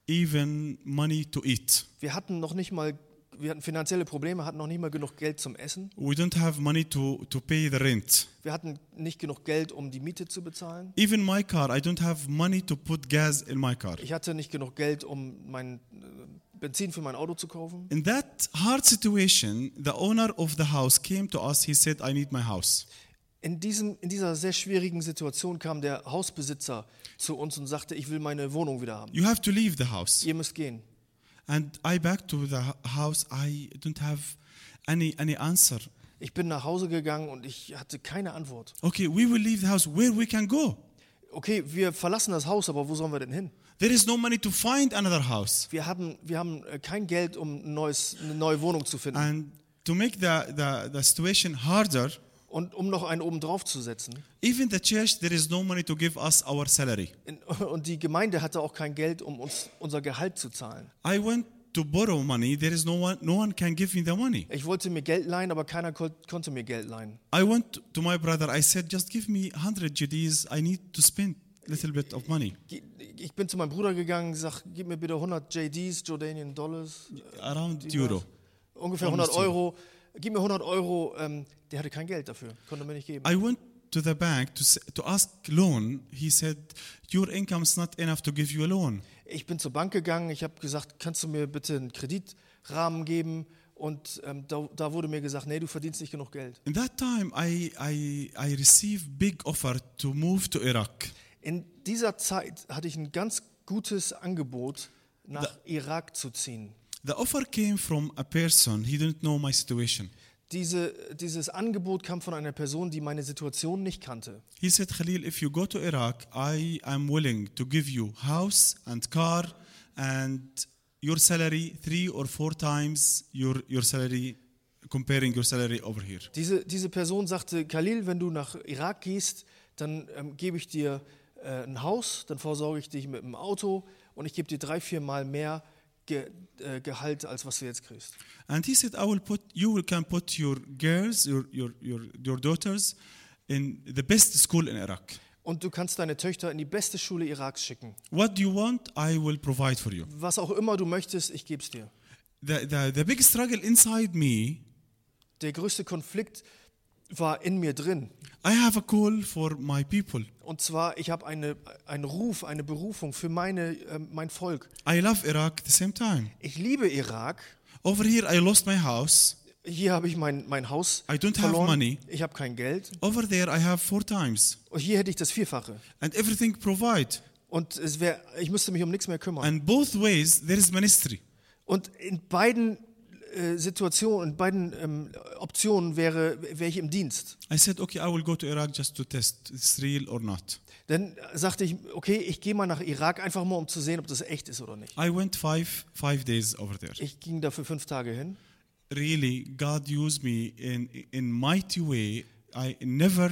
even money to eat. Wir hatten noch nicht mal, wir hatten finanzielle Probleme, hatten noch nicht mal genug Geld zum Essen. We don't have money to, to pay the rent. Wir hatten nicht genug Geld, um die Miete zu bezahlen. Even my car, I don't have money to put gas in my car. Ich hatte nicht genug Geld, um mein äh, Benzin für mein Auto zu kaufen. In that hard situation, the owner of the house came to us. He said, I need my house. In, diesem, in dieser sehr schwierigen Situation kam der Hausbesitzer zu uns und sagte, ich will meine Wohnung wieder haben. You have to leave the house. Ihr müsst gehen. And I back to the house. I don't have any any answer. Ich bin nach Hause gegangen und ich hatte keine Antwort. Okay, we will leave the house. Where we can go? Okay, wir verlassen das Haus, aber wo sollen wir denn hin? There is no money to find another house. Wir haben, wir haben äh, kein Geld, um ein neues, eine neue Wohnung zu finden. And to make the, the, the situation harder, Und um noch einen oben drauf zu setzen. even the church, there is no money to give us our salary. In, und die Gemeinde hatte auch kein Geld, um uns unser Gehalt zu zahlen. I went to borrow money. There is no one, no one can give me the money. Ich wollte mir Geld leihen, aber keiner ko- konnte mir Geld leihen. I went to my brother. I said, just give me one hundred G Ds. I need to spend a little bit of money. Ich bin zu meinem Bruder gegangen, sag, gib mir bitte hundert J Ds, Jordanian Dollars, Around Die Euro. war's. ungefähr Almost hundert Euro. Gib mir hundert Euro. Ähm, der hatte kein Geld dafür, konnte mir nicht geben. I went to the bank to, s- to ask loan. He said, your income is not enough to give you a loan. Ich bin zur Bank gegangen, ich habe gesagt, kannst du mir bitte einen Kreditrahmen geben? Und ähm, da, da wurde mir gesagt, nee, du verdienst nicht genug Geld. In that time, I, I, I received big offer to move to Iraq. In dieser Zeit hatte ich ein ganz gutes Angebot, nach Irak zu ziehen. The offer came from a person, he didn't know my situation. Diese, dieses Angebot kam von einer Person, die meine Situation nicht kannte. He said, Khalil, if you go to Iraq, I am willing to give you house and car and your salary three or four times your, your salary, comparing your salary over here. Diese, diese Person sagte, Khalil, wenn du nach Irak gehst, dann ähm, gebe ich dir äh, ein Haus, dann versorge ich dich mit einem Auto und ich gebe dir drei, vier Mal mehr Ge äh, Gehalt, als was du jetzt kriegst. And he said, I will put, you will can put your girls, your, your, your, your daughters in the best school in Iraq. Und du kannst deine Töchter in die beste Schule Iraks schicken. What do you want? I will provide for you. Was auch immer du möchtest, ich gebe es dir. The, the, the big struggle inside me, Der größte Konflikt war in mir drin. I have a call for my people. Und zwar, ich habe eine, einen Ruf, eine Berufung für meine, äh, mein Volk. I love Iraq at the same time. Ich liebe Irak. Over here, I lost my house. Hier habe ich mein, mein Haus I don't have verloren. money. Ich habe kein Geld. Over there, I have four times. Und hier hätte ich das Vierfache. And everything provide. Und es wär, ich müsste mich um nichts mehr kümmern. And both ways, there is ministry. Und in beiden äh, Situationen, in beiden ähm, Optionen wäre, wäre ich im Dienst. I said, okay, I will go to Iraq just to test it's real or not. Dann sagte ich, okay, ich gehe mal nach Irak, einfach mal um zu sehen, ob das echt ist oder nicht. I went five, five days over there. Ich ging dafür fünf Tage hin. Really, God used me in in mighty way. I never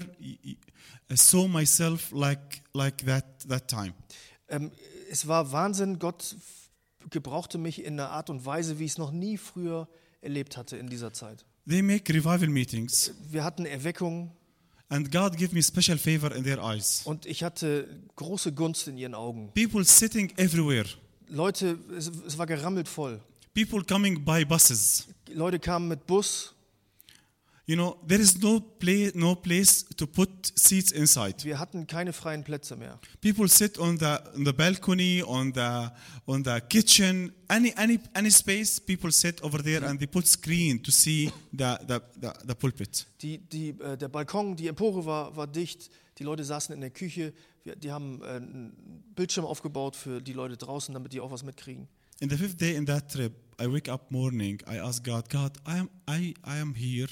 saw myself like like that that time. Ähm, es war Wahnsinn, Gott gebrauchte mich in einer Art und Weise, wie ich es noch nie früher erlebt hatte in dieser Zeit. They make revival meetings, Wir hatten Erweckungen and God gave me special favor in their eyes. und ich hatte große Gunst in ihren Augen. People sitting everywhere. Leute, es, es war gerammelt voll. People coming by buses. Leute kamen mit Bus. You know, there is no place, no place to put seats inside. Wir hatten keine freien Plätze mehr. People sit on the on the balcony, on the on the kitchen, any any any space. People sit over there and they put screen to see the the the, the pulpit. Die, die, äh, der Balkon, die Empore war, war dicht. Die Leute saßen in der Küche. Wir, die haben äh, einen Bildschirm aufgebaut für die Leute draußen, damit die auch was mitkriegen. In the fifth day in that trip, I wake up morning. I ask God, God, I am I I am here.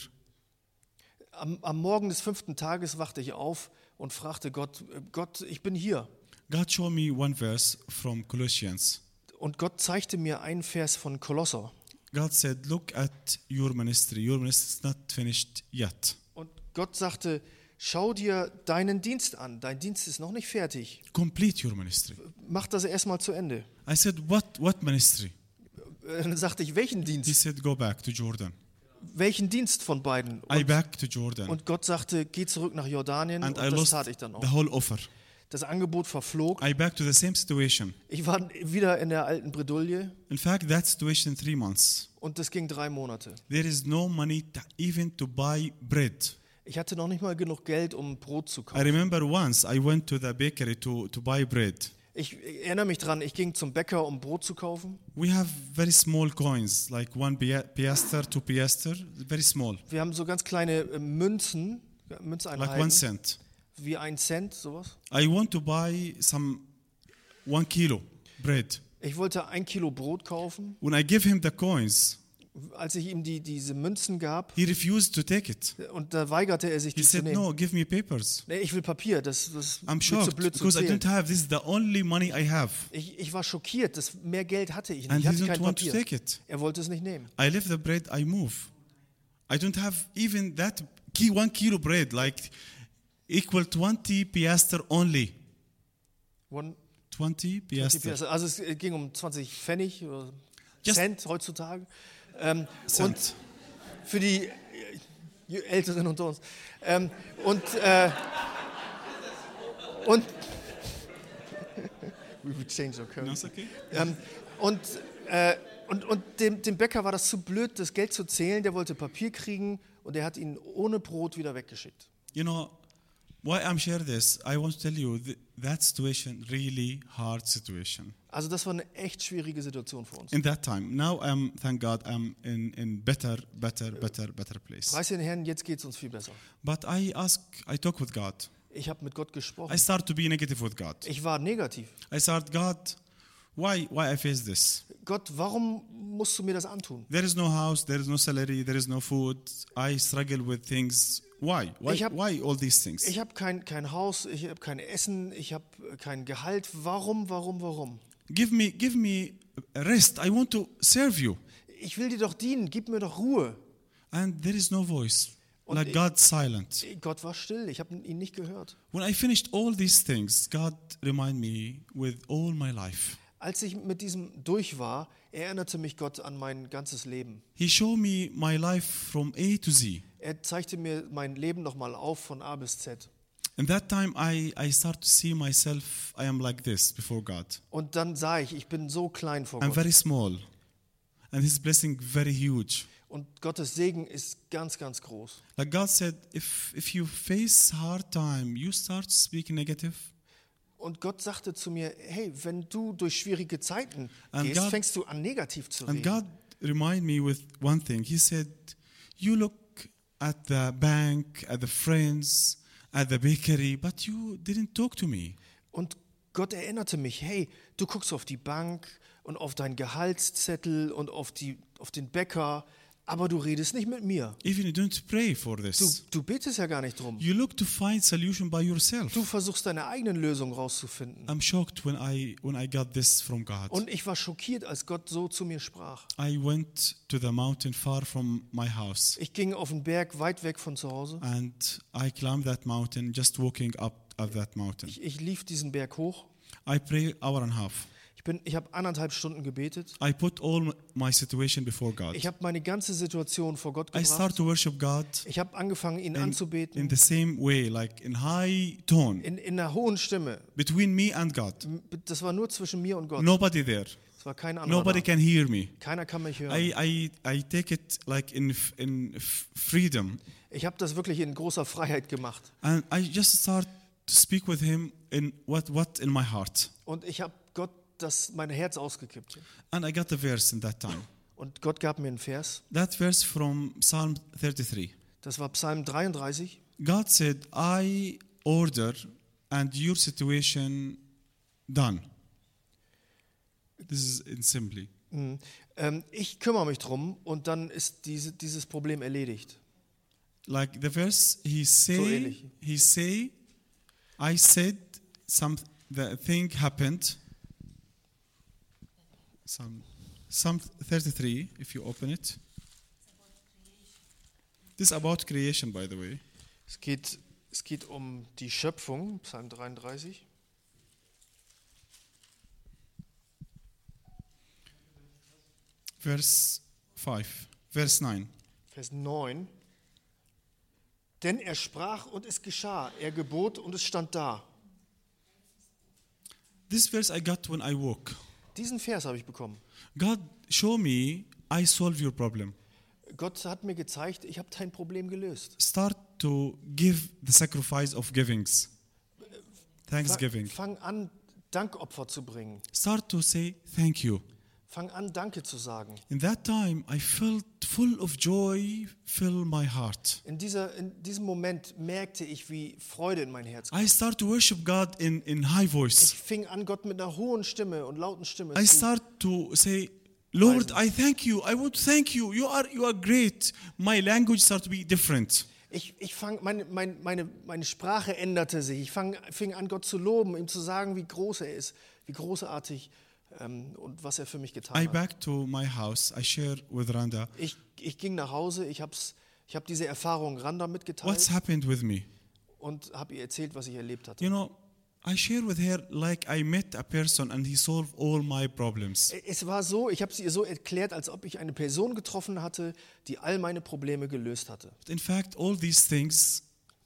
Am, am Morgen des fünften Tages wachte ich auf und fragte Gott, äh, Gott, ich bin hier. God showed me one verse from Colossians. Und Gott zeigte mir einen Vers von Kolosser. God said, look at your ministry. Your ministry is not finished yet. Und Gott sagte, schau dir deinen Dienst an. Dein Dienst ist noch nicht fertig. Complete your ministry. Mach das erstmal zu Ende. I said, what what ministry? Äh, Dann sagte ich, welchen He Dienst? said, go back to Jordan. Welchen Dienst von beiden? I Und, back to Jordan. und Gott sagte, geh zurück nach Jordanien. And Und I das lost tat ich dann the auch. whole offer. Das Angebot verflog. I back to the same situation. Ich war wieder in der alten Bredouille In fact, that situation three months. und das ging drei Monate. There is no money to, even to buy bread. Ich hatte noch nicht mal genug Geld, um Brot zu I kaufen. remember once I went to the bakery to, to buy bread. Ich erinnere mich dran, ich ging zum Bäcker, um Brot zu kaufen. We have very small coins, like one pia- piaster, two piaster, very small, Wir haben so ganz kleine äh, Münzen, ja, like one Münzeinheiten, cent. wie ein Cent, sowas. I want to buy some one kilo bread. Ich wollte ein Kilo Brot kaufen. When I give him the coins, Als ich ihm die, diese Münzen gab, he refused to take it. und da weigerte er sich, He die zu said, nehmen. "No, give me papers." Nee, ich will Papier, das, das I'm wird zu shocked blöd zu because I zählen. don't have. This is the only money I have, Ich, ich war schockiert, das, mehr Geld hatte ich nicht. and Ich he hatte didn't kein want to Papier. take it. Er wollte es nicht nehmen. I leave the bread. I move. I don't have even that key one kilo bread, like equal twenty piaster only. One, Twenty piaster. also es ging um zwanzig Pfennig oder Just- Cent heutzutage. Ähm, Cent. Und für die äh, Älteren unter uns. Ähm, und äh, und we would change our No, currency. it's okay. Ähm, und äh, und, und dem, dem Bäcker war das zu blöd, das Geld zu zählen. Der wollte Papier kriegen und er hat ihn ohne Brot wieder weggeschickt. You know, why I'm sharing this, I want to tell you th- that situation, really hard situation. Also das war eine echt schwierige Situation für uns. In that time, now I'm, thank God, I'm in, in better, better, better, better place. Preis den Herrn, jetzt geht es uns viel besser. But I ask, I talk with God. Ich habe mit Gott gesprochen. I start to be negative with God. Ich war negativ. I start, God, why, why I face this? Gott, warum musst du mir das antun? There is no house, there is no salary, there is no food. I struggle with things. Why? Why, Ich hab- why all these things? Ich habe kein, kein Haus, ich habe kein Essen, ich habe kein Gehalt. Warum, warum, warum? Give me, give me rest. I want to serve you. Ich will dir doch dienen, gib mir doch Ruhe. And there is no voice. Und Like ich- God's silent. Gott war still, ich habe ihn nicht gehört. When I finished all these things, God remind me with all my life. Als ich mit diesem durch war, erinnerte mich Gott an mein ganzes Leben. He showed me my life from A to Z. Er zeigte mir mein Leben nochmal auf von A bis Z. In that time, I, I start to see myself, I am like this before God. Und dann sah ich, ich bin so klein vor I'm Gott. very small. And His blessing very huge. Und Gottes Segen ist ganz, ganz groß. Like God said, if, if you face hard time, you start to speak negative. Und Gott sagte zu mir, hey, wenn du durch schwierige Zeiten And gehst, God- fängst du an, negativ zu And reden. God remind me with one thing. He said, you look at the bank, at the friends, at the bakery, but you didn't talk to me. Und Gott erinnerte mich, hey, du guckst auf die Bank und auf deinen Gehaltszettel und auf, die, auf den Bäcker, aber du redest nicht mit mir. Even you don't pray for Du, this. du betest ja gar nicht drum. You look to find solution by yourself. Du versuchst deine eigenen Lösungen rauszufinden. I'm shocked when I when I got this from God. Und ich war schockiert, als Gott so zu mir sprach. I went to the mountain far from my house, Ich ging auf den Berg weit weg von zu Hause. and I climbed that mountain, just walking up of that mountain. Ich, ich lief diesen Berg hoch. I pray hour and a half. Ich, bin, ich habe anderthalb Stunden gebetet. I put all my situation before God. Ich habe meine ganze Situation vor Gott I start gebracht. to worship God Ich habe angefangeihn in, anzubeten. in the same way, like in high tone, In, in einer hohen Stimme. between me and God. Das war nur zwischen mir und Gott. Nobody there. Es war kein anderer Nobody da. can hear me. Keiner kann mich hören. I, I, I take it like in, f- in f- freedom. Ich habe das wirklich in großer Freiheit gemacht. And I just start to speak with him in what, what in my heart. Und ich habe Gott das mein Herz ausgekippt. And I got the verse in that time. Und Gott gab mir einen Vers. That verse from Psalm thirty-three. Das war Psalm dreiunddreißig. God said, I order and your situation done. This is in simply. Mhm. Ähm, ich kümmere mich drum und dann ist diese, dieses Problem erledigt. Like the verse, he say, ähnlich. he say, I said, some the thing happened. Psalm, Psalm thirty-three, if you open it. This is about creation, by the way. Es geht, es geht um die Schöpfung, Psalm dreiunddreißig. Verse five, verse nine. Vers neun. Denn er sprach und es geschah, er gebot und es stand da. This verse I got when I woke. Diesen Vers habe ich bekommen. God, show me I solve your problem. Gott hat mir gezeigt, ich habe dein Problem gelöst. Start to give the sacrifice of givings. Fang, Thanksgiving. fang an, Dankopfer zu bringen. Start to say thank you. Fang an, Danke zu sagen. In that time, I felt full of joy fill my heart. In, dieser, in diesem Moment merkte ich, wie Freude in mein Herz kam. I start to worship God in, in high Ich voice. fing an, Gott mit einer hohen Stimme und lauten Stimme I zu. start to say, Lord, I thank you. I want to thank you. You are, you are great. My language start to be different. Ich, ich fang, meine, meine, meine, meine Sprache änderte sich. Ich fang, fing an, Gott zu loben, ihm zu sagen, wie groß er ist, wie großartig ähm, und was er für mich getan I hat. back to my house. I share with Randa. Ich, ich ging nach Hause, ich habe ich hab diese Erfahrung Randa What's mitgeteilt happened with me? und habe ihr erzählt, was ich erlebt hatte. You know, I share with her like I met a person and he solved all my problems. Es war so, ich habe es ihr so erklärt, als ob ich eine Person getroffen hatte, die all meine Probleme gelöst hatte. In fact, all these things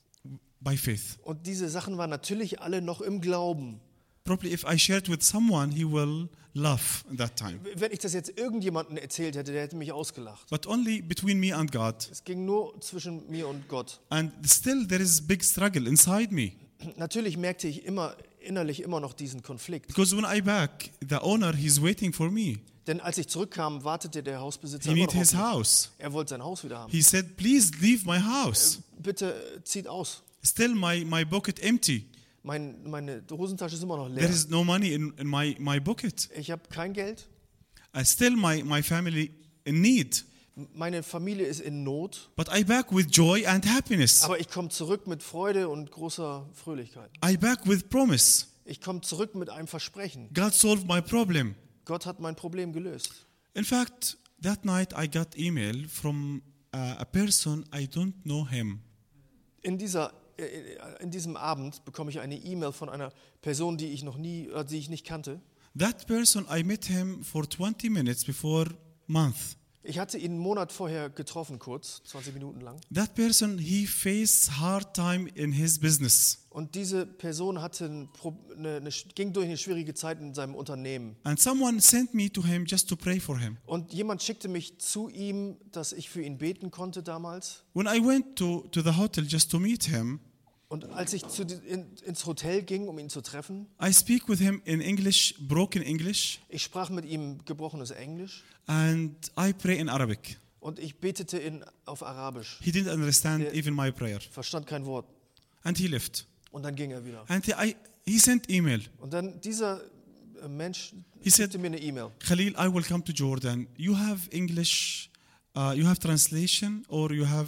by faith. Und diese Sachen waren natürlich alle noch im Glauben. Probably if I shared with someone, he will laugh at that time. Wenn ich das jetzt irgendjemandem erzählt hätte, der hätte mich ausgelacht. But only between me and God. Es ging nur zwischen mir und Gott. And still there is big struggle inside me. Natürlich merkte ich immer innerlich immer noch diesen Konflikt. Because when I back, the owner, he's waiting for me. Denn als ich zurückkam, wartete der Hausbesitzer He immer need noch auf his mich. house. Er wollte sein Haus wieder haben. He said, please leave my house. Bitte äh, zieht aus. Still my, my pocket empty. Mein, meine Hosentasche ist immer noch There leer. is no money in, in my, my pocket. Ich habe kein Geld. Uh, still my, my family in need. Meine Familie ist in Not. But I back with joy and happiness. Aber ich komme zurück mit Freude und großer Fröhlichkeit. I back with promise. Ich komme zurück mit einem Versprechen. God solved my problem. Gott hat mein Problem gelöst. In fact, that night I got email from uh, a person I don't know him. In, dieser, äh, in diesem Abend bekomme ich eine E-Mail von einer Person, die ich noch nie, äh, die ich nicht kannte. That person, I met him for twenty minutes before month. Ich hatte ihn einen Monat vorher getroffen, kurz, zwanzig Minuten lang. That person, he faced hard time in his business. Und diese Person hatte ein Pro, eine, eine, ging durch eine schwierige Zeit in seinem Unternehmen. And someone sent me to him just to pray for him. Und jemand schickte mich zu ihm, dass ich für ihn beten konnte damals. When I went to, to the hotel just to meet him, Und als ich zu, in, ins Hotel ging, um ihn zu treffen, I speak with him in English, broken English, ich sprach mit ihm gebrochenes Englisch and I pray in Arabic. und ich betete in, auf Arabisch. He didn't understand Yeah. even my prayer. Verstand kein Wort. And he left. Und dann ging er wieder. And he, I, he sent email. Und dann dieser äh, Mensch He said- schickte mir eine E-Mail. Khalil, I will come to Jordan. You have English, uh, you have translation or you have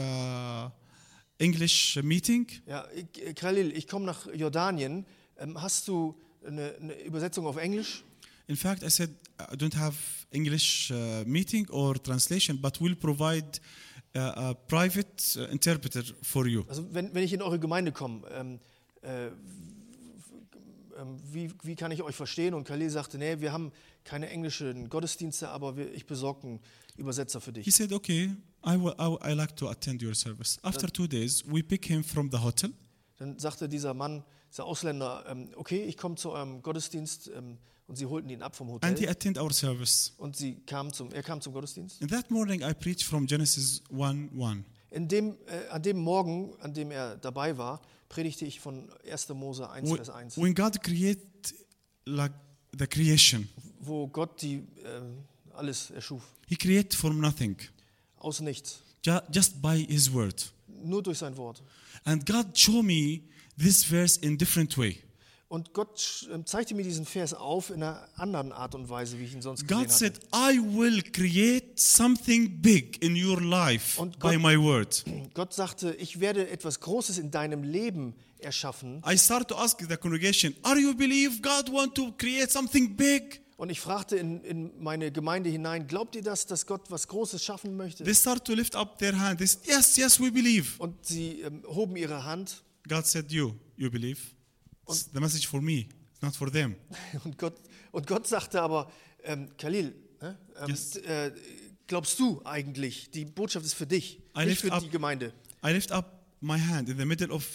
uh, English meeting? Ja, ich, äh, Khalil, ich komme nach Jordanien. Ähm, hast du eine, eine Übersetzung auf Englisch? In fact, I said, I don't have English uh, meeting or translation, but we'll provide uh, a private uh, interpreter for you. Also wenn, wenn ich in eure Gemeinde komme, ähm, äh, ähm, wie, wie kann ich euch verstehen? Und Khalil sagte, nee, wir haben keine englischen Gottesdienste, aber wir, ich besorge einen Übersetzer für He dich. said, okay, I will, I, will- I like to attend your service. After two days, we pick him from the hotel. Dann sagte dieser Mann, dieser Ausländer, ähm, okay, ich komme zu eurem Gottesdienst ähm, und sie holten ihn ab vom And he Hotel attend our service. und sie kam zum, er kam zum Gottesdienst. In that morning, I preached from Genesis one one. In dem, äh, an dem Morgen, an dem er dabei war, predigte ich von erster Mose eins, Vers eins, When God created like the creation, wo Gott die, äh, alles erschuf, He created from nothing, aus nichts, ju- just by His word. nur durch sein Wort. And God showed me this verse in different way. Und Gott sch- ähm, zeigte mir diesen Vers auf in einer anderen Art und Weise, wie ich ihn sonst gesehen God said, hatte. I will create something big in your life Und by Gott- my word. Gott sagte, ich werde etwas Großes in deinem Leben erschaffen. I start to ask the congregation, are you believe God want to create something big? Und ich fragte in, in meine Gemeinde hinein, glaubt ihr das, dass Gott was Großes schaffen möchte? They start to lift up their hand. They said, yes, yes, we believe. Und sie ähm, hoben ihre Hand God said, you, you believe? It's the message for me, not for them. und Gott, und Gott sagte aber, ähm, Khalil, ne, ähm, Yes. äh, glaubst du eigentlich, die Botschaft ist für dich, I nicht lift für up- die Gemeinde. I lift up my hand in the middle of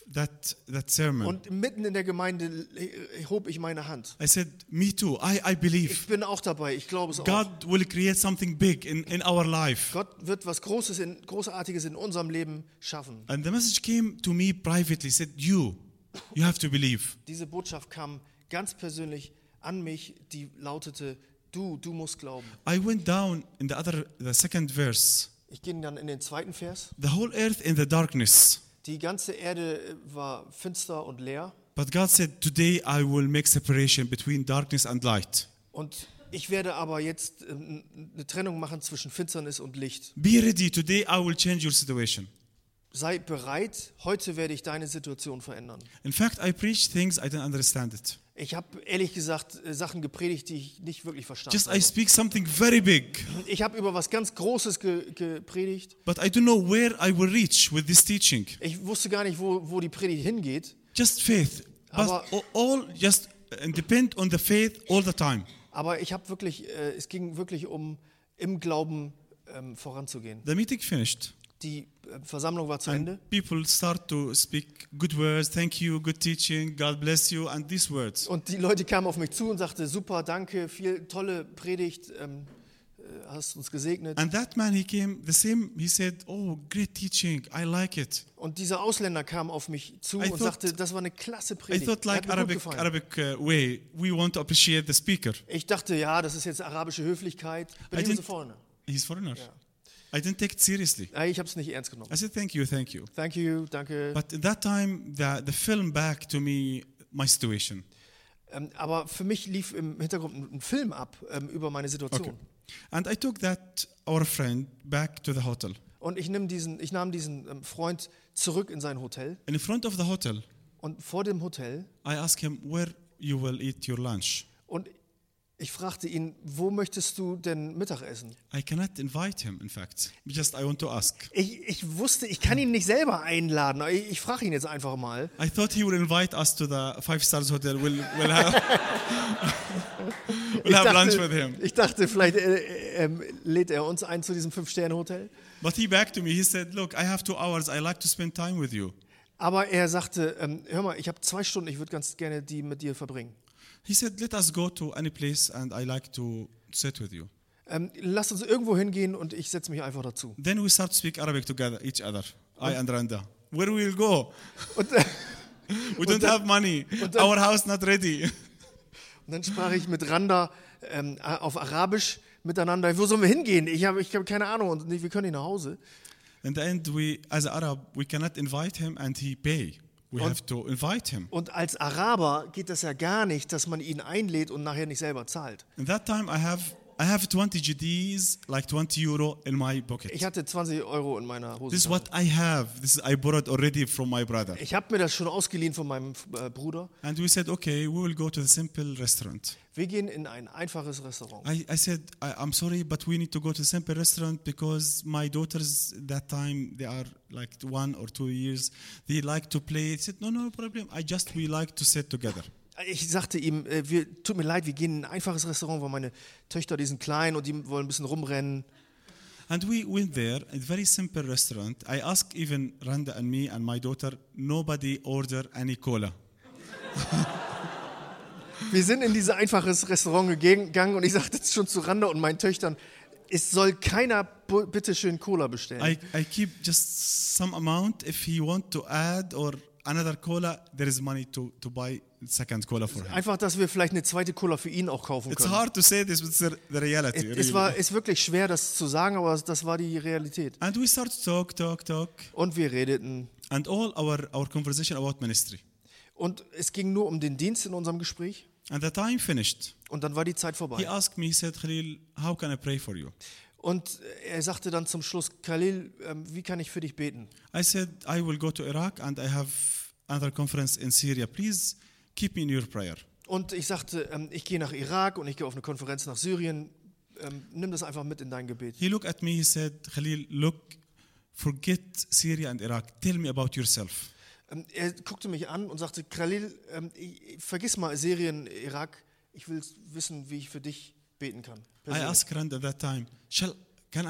that, that sermon. Und mitten in der Gemeinde äh, hob ich meine Hand. I said, me too, I, I believe. Ich bin auch dabei, ich glaube es auch. God will create something big in, in our life. Gott wird was Großes, in, Großartiges in unserem Leben schaffen. And the message came to me privately, said, you, you have to believe. Diese Botschaft kam ganz persönlich an mich, die lautete, du, du musst glauben. I went down in the other, the second verse. Ich ging dann in den zweiten Vers. The whole earth in the darkness. Die ganze Erde war finster und leer. But God said, today I will make separation between darkness and light. Und ich werde aber jetzt äh, eine Trennung machen zwischen Finsternis und Licht. Be ready, today I will change your situation. Sei bereit, heute werde ich deine Situation verändern. In fact, I preach things I didn't understand it. Ich habe ehrlich gesagt äh, Sachen gepredigt, die ich nicht wirklich verstanden Just I habe. speak something very big, Ich habe über was ganz Großes ge gepredigt. but I don't know where I will reach with this teaching. Ich wusste gar nicht, wo, wo die Predigt hingeht. Just faith, but Aber- all just uh, depend on the faith all the time. Aber ich habe wirklich, äh, es ging wirklich um im Glauben ähm, voranzugehen. The meeting finished. Die äh, Versammlung war zu Ende. People start to speak good words, thank you, good teaching, God bless you, and these words. Und die Leute kamen auf mich zu und sagten, super, danke, viel tolle Predigt, ähm, äh, hast uns gesegnet. And that man, he came the same. He said, "Oh, great teaching, I like it." Und dieser Ausländer kam auf mich zu I und thought- sagte, das war eine klasse I Predigt. thought, like Hat mir gut Arabic, gefallen. Arabic uh, way, we want to appreciate the speaker. Ich dachte, ja, das ist jetzt arabische Höflichkeit. Bin I ich so didn't- vorne. He's foreigner. I didn't take it seriously. Ja, ich habe es nicht ernst genommen. I said, "Thank you, thank you." Thank you, danke. But at that time, the the film back to me my situation. Ähm, aber für mich lief im Hintergrund ein, ein Film ab ähm, über meine Situation. Okay. And I took that our friend back to the hotel. Und ich, nimm diesen, ich nahm diesen ähm, Freund zurück in sein Hotel. In front of the hotel, Und vor dem Hotel, I asked him where you will eat your lunch. und ich fragte ihn, wo möchtest du denn Mittag essen? I cannot invite him, in fact. Just I want to ask. Ich, ich wusste, ich kann ihn nicht selber einladen. Ich, ich frage ihn jetzt einfach mal. I thought he would invite us to the five stars hotel. We'll, we'll have, we'll Ich have lunch dachte, with him. ich dachte, vielleicht äh, äh, lädt er uns ein zu diesem Fünf-Sterne-Hotel. But he back to me. He said, "Look, I have two hours. I like to spend time with you." Aber er sagte, ähm, hör mal, ich habe zwei Stunden, ich würde ganz gerne die mit dir verbringen. He said, "Let us go to any place, and I like to sit with you." Ähm, lass uns irgendwo hingehen und ich setze mich einfach dazu. Then we start to speak Arabic together, each other. I and Randa. Where we'll go? Und, äh, We don't have money. und dann- Our house not ready. und dann sprach ich mit Randa ähm, auf Arabisch miteinander. Wo sollen wir hingehen? Ich habe ich hab keine Ahnung und nicht, wir können nicht nach Hause. In the end, we, as Arab, we cannot invite him, and he pay. We Und- have to invite him. Und als Araber geht das ja gar nicht, dass man ihn einlädt und nachher nicht selber zahlt. In that time, I have I have twenty G Ds, like twenty euro in my pocket. Ich hatte zwanzig Euro in meiner Hose. This is what I have. This is, I borrowed already from my brother. Ich habe mir das schon ausgeliehen von meinem äh, Bruder. And we said, okay, we will go to the simple restaurant. Wir gehen in ein einfaches Restaurant. I, I said, I, I'm sorry, but we need to go to a simple restaurant because my daughters, that time, they are like one or two years. They like to play. He said, no, no problem. I just, we like to sit together. Ich sagte ihm, äh, wir, tut mir leid, wir gehen in ein einfaches Restaurant, weil meine Töchter, die sind klein und die wollen ein bisschen rumrennen. And we went there, a very simple restaurant. I asked even Randa and me and my daughter, nobody order any cola. Wir sind in dieses einfaches Restaurant gegangen und ich sagte jetzt schon zu Randa und meinen Töchtern, es soll keiner bu- bitte schön Cola bestellen. I, I keep just some amount. If he want to add or another cola, there is money to, to buy second cola for him. Einfach, dass wir vielleicht eine zweite Cola für ihn auch kaufen It's können. hard to say this, but it's the, the reality. Es, really. es war ist wirklich schwer, das zu sagen, aber das war die Realität. And we start to talk, talk, talk. Und wir redeten. And all our, our conversation about ministry. Und es ging nur um den Dienst in unserem Gespräch. And the time finished. Und dann war die Zeit He vorbei. asked me, he said, Khalil, how can I pray for you? Und er sagte dann zum Schluss, Khalil, ähm, wie kann ich für dich beten? I said, I will go to Iraq and I have another conference in Syria. Please keep me in your prayer. Und ich sagte, ähm, ich gehe nach Irak und ich gehe auf eine Konferenz nach Syrien. Ähm, nimm das einfach mit in dein Gebet. He looked at me, he said, Khalil, look, forget Syria and Iraq. Tell me about yourself. Ähm, er guckte mich an und sagte, Khalil, ähm, ich, vergiss mal Syrien, Irak. Ich will wissen, wie ich für dich beten kann. I persönlich. asked Rand at that time, Shall, can I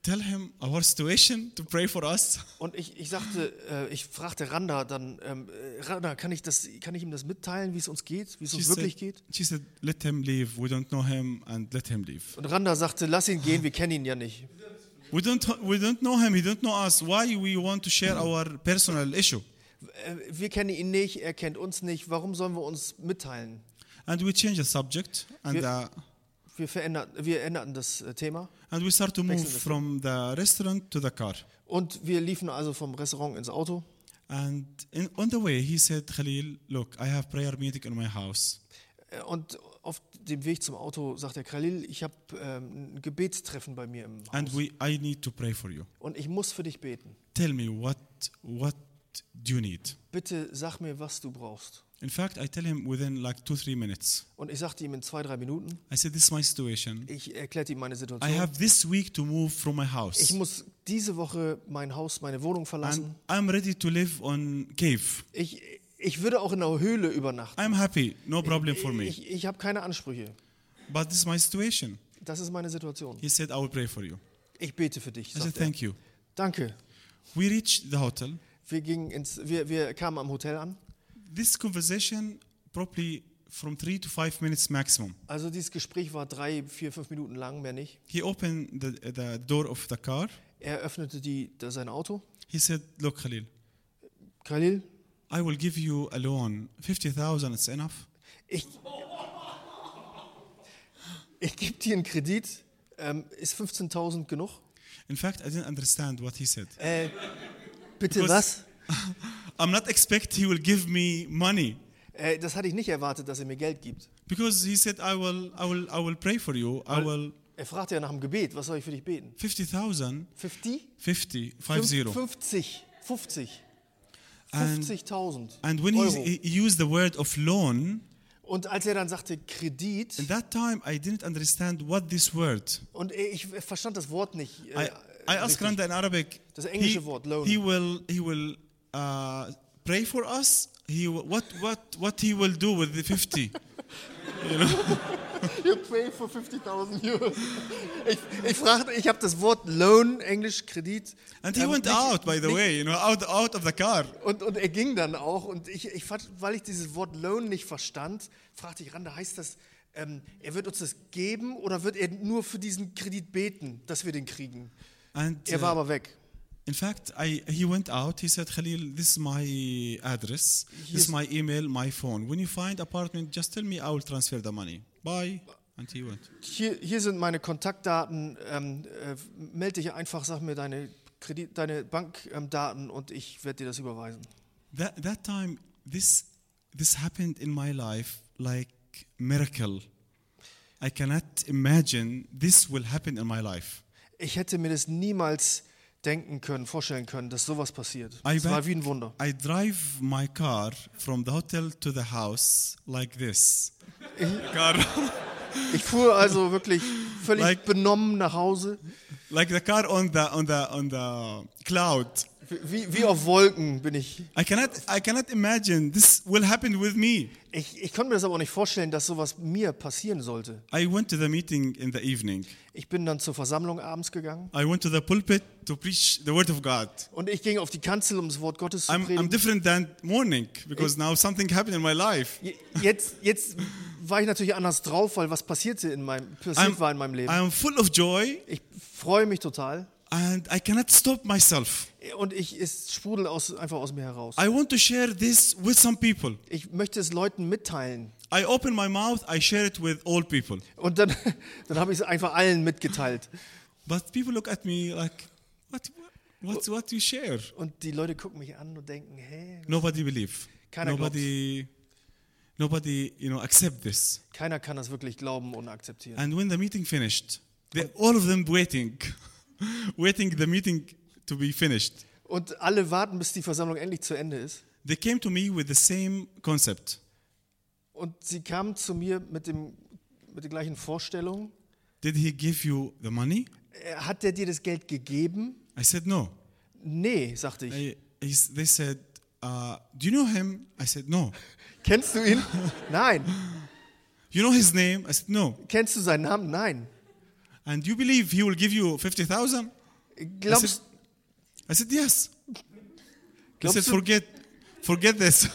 tell him our situation to pray for us. Und ich, ich sagte, äh, ich fragte Randa dann, ähm, äh, Randa, kann ich, das, kann ich ihm das mitteilen, wie es uns geht, wie es She uns said, wirklich geht? she said, let him leave. We don't know him, and let him leave. Und Randa sagte, lass ihn gehen, wir kennen ihn ja nicht. We don't, we don't know him. He don't know us. Why we want to share our personal issue? Äh, Wir kennen ihn nicht, er kennt uns nicht, warum sollen wir uns mitteilen? And we change the subject, and Wir- uh, Wir, veränderten, wir änderten das äh, Thema and we start to move Wechseln das. from the restaurant to the car. und wir liefen also vom Restaurant ins Auto. And in, on the way, he said, Khalil, look, I have prayer meeting in my house. Äh, Und auf dem Weg zum Auto sagt der Khalil, ich habe ähm, ein Gebetstreffen bei mir im And Haus we, I need to pray for you. und ich muss für dich beten. Tell me, what, what do you need? Bitte sag mir, was du brauchst. In fact, I tell him within like two, three minutes. Und ich sagte ihm in zwei, drei Minuten, I said, this is my situation. ich erklärte ihm meine I Situation. have this week to move from my Ich house. muss diese Woche mein Haus, meine Wohnung And verlassen. I'm ready to live on cave. Ich, ich würde auch in einer Höhle übernachten. I'm happy, no problem for me. Ich, ich habe keine Ansprüche. But this is my situation. Das ist meine Situation. He said, I will pray for you. Ich bete für dich. I said, Sagt er. thank you. Danke. We reached the hotel. Wir, gingen ins, wir, wir kamen am Hotel an. This conversation probably from three to five minutes maximum. Also dieses Gespräch war drei, vier, fünf Minuten lang, mehr nicht. He opened the, the door of the car. Er öffnete die, das, sein Auto. He said, look, Khalil, Khalil, I will give you a loan. fifty thousand, it's enough. ich, ich gebe dir einen Kredit. Ähm, ist fünfzehntausend genug? In fact, I didn't understand what he said. Äh, bitte Because- was? I'm not expect he will give me money. Äh, das hatte ich nicht erwartet, dass er mir Geld gibt. Because he said, I will, I will, I will pray for you. I will, Er fragte ja nach dem Gebet. Was soll ich für dich beten? fifty thousand, fünfzig? fifty, five zero. fünfzig. fünfzig. And- fünfzigtausend And when Euro. he, he used the word of loan, Und als er dann sagte Kredit, in that time I didn't understand what this word. und ich verstand das Wort nicht. I, Äh, I asked richtig. Randa in Arabic. Das englische he, Wort, loan. he will, he will uh, pray for us. He will- what, what, what he will do with the fifty? You pay for fifty thousand Euro. Ich, ich fragte, ich habe das Wort Loan, Englisch Kredit. And he ähm, went nicht- out, by the nicht- way, you know, out, out of the car. Und, und er ging dann auch. Und ich, ich fand, weil ich dieses Wort Loan nicht verstand, fragte ich Randa, heißt das, ähm, er wird uns das geben oder wird er nur für diesen Kredit beten, dass wir den kriegen? And Er war uh, aber weg. in fact, I, he went out. He said, Khalil, this is my address. This Yes. is my email, my phone. When you find apartment, just tell me. I will transfer the money. Bye. And he went. Hier, hier sind meine Kontaktdaten. Ähm, äh, melde dich einfach, sag mir deine, Kredit, deine Bankdaten und ich werde dir das überweisen. That, that time, this, this happened in my life like miracle. I cannot imagine this will happen in my life. Ich hätte mir das niemals denken können, vorstellen können, dass sowas passiert. I Es war bet- wie ein Wunder. I drive my car from the hotel to the house like this. Car, Ich fuhr also wirklich völlig Like- benommen nach Hause, like the car on the on the on the cloud. wie, wie auf Wolken bin ich. I cannot I cannot imagine this will happen with me. ich. Ich konnte mir das aber auch nicht vorstellen, dass sowas mir passieren sollte. I went to the meeting in the evening. Ich bin dann zur Versammlung abends gegangen I went to the pulpit to preach the word of God. und ich ging auf die Kanzel, um das Wort Gottes zu I'm, I'm predigen. different than morning because now something happened in my life. Je- Jetzt, jetzt war ich natürlich anders drauf, weil was passierte in meinem, passiert war in meinem Leben. I'm full of joy Ich freue mich total and I cannot stop myself. und ich, es sprudelt aus, einfach aus mir heraus. I want to share this with some people. Ich möchte es Leuten mitteilen. I open my mouth, I share it with all people. Und dann, dann habe ich es einfach allen mitgeteilt. But people look at me like, what, what's what you share? Und die Leute gucken mich an und denken, hä? Nobody believe. Keiner Nobody, nobody, you know, accept this. Keiner kann das wirklich glauben und akzeptieren. And when the meeting finished, they, all of them waiting, waiting the meeting to be finished. Und alle warten, bis die Versammlung endlich zu Ende ist. They came to me with the same concept. Und sie kamen zu mir mit, dem, mit der gleichen Vorstellung. Did he give you the money? Äh, Hat der dir das Geld gegeben? I said no. Nee, sagte ich. I, he, they said, uh, do you know him? I said no. Kennst du ihn? Nein. You know his name? I said no. Kennst du seinen Namen? Nein. And you believe he will give you fifty thousand? I Glaubst, said, I said yes. They Glaubst said, du- forget, forget this.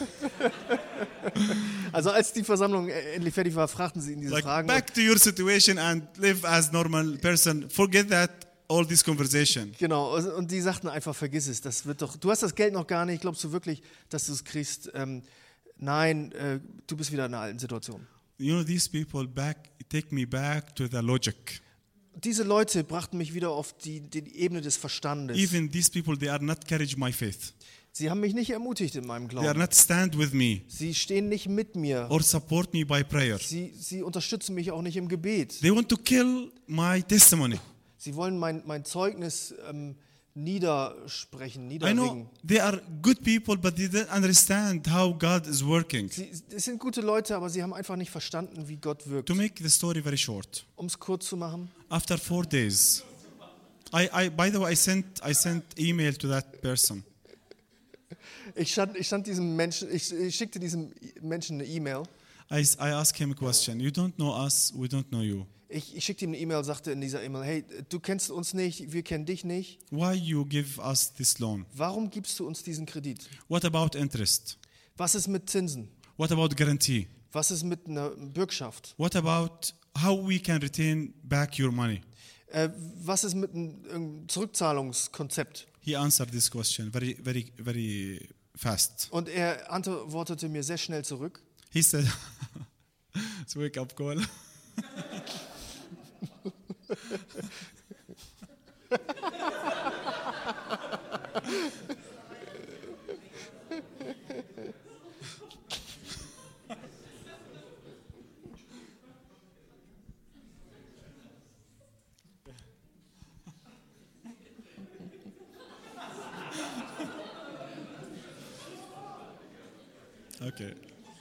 also als die Versammlung äh, endlich fertig war, fragten sie ihn diese Like, Fragen. back to your situation and live as normal person. Forget that, all this conversation. Genau, und- und die sagten einfach, vergiss es, das wird doch, du hast das Geld noch gar nicht, glaubst du wirklich, dass du es kriegst? Ähm, nein, äh, du bist wieder in einer alten Situation. You know, these people back take me back to the logic. Diese Leute brachten mich wieder auf die, die Ebene des Verstandes. Even these people, they are not encourage my faith. Sie haben mich nicht ermutigt in meinem They are Glauben. not stand with me Sie stehen nicht mit mir. or support me by prayer. Sie, sie unterstützen mich auch nicht im Gebet. They want to kill my testimony. Sie wollen mein, mein Zeugnis ähm, niedersprechen, I niederringen. know they are good people, but they don't understand how God is working. Sie, es sind gute Leute, aber sie haben einfach nicht verstanden, wie Gott wirkt. To make the story very short, Um es kurz zu machen. after four days, I, I by the way, I sent I sent email to that person. Ich, stand, ich, stand diesem Menschen, ich, ich schickte diesem Menschen eine E-Mail. I, I asked him a question. You don't know us, we don't know you. Ich, ich schickte ihm eine E-Mail, sagte in dieser E-Mail, hey, du kennst uns nicht, wir kennen dich nicht. Why you give us this loan? Warum gibst du uns diesen Kredit? What about interest? Was ist mit Zinsen? What about guarantee? Was ist mit einer Bürgschaft? What about how we can retain back your money? Äh, was ist mit einem, einem Zurückzahlungskonzept? He answered this question very, very, very fast. Und er antwortete mir sehr schnell zurück. He said, it's a wake-up call. Okay.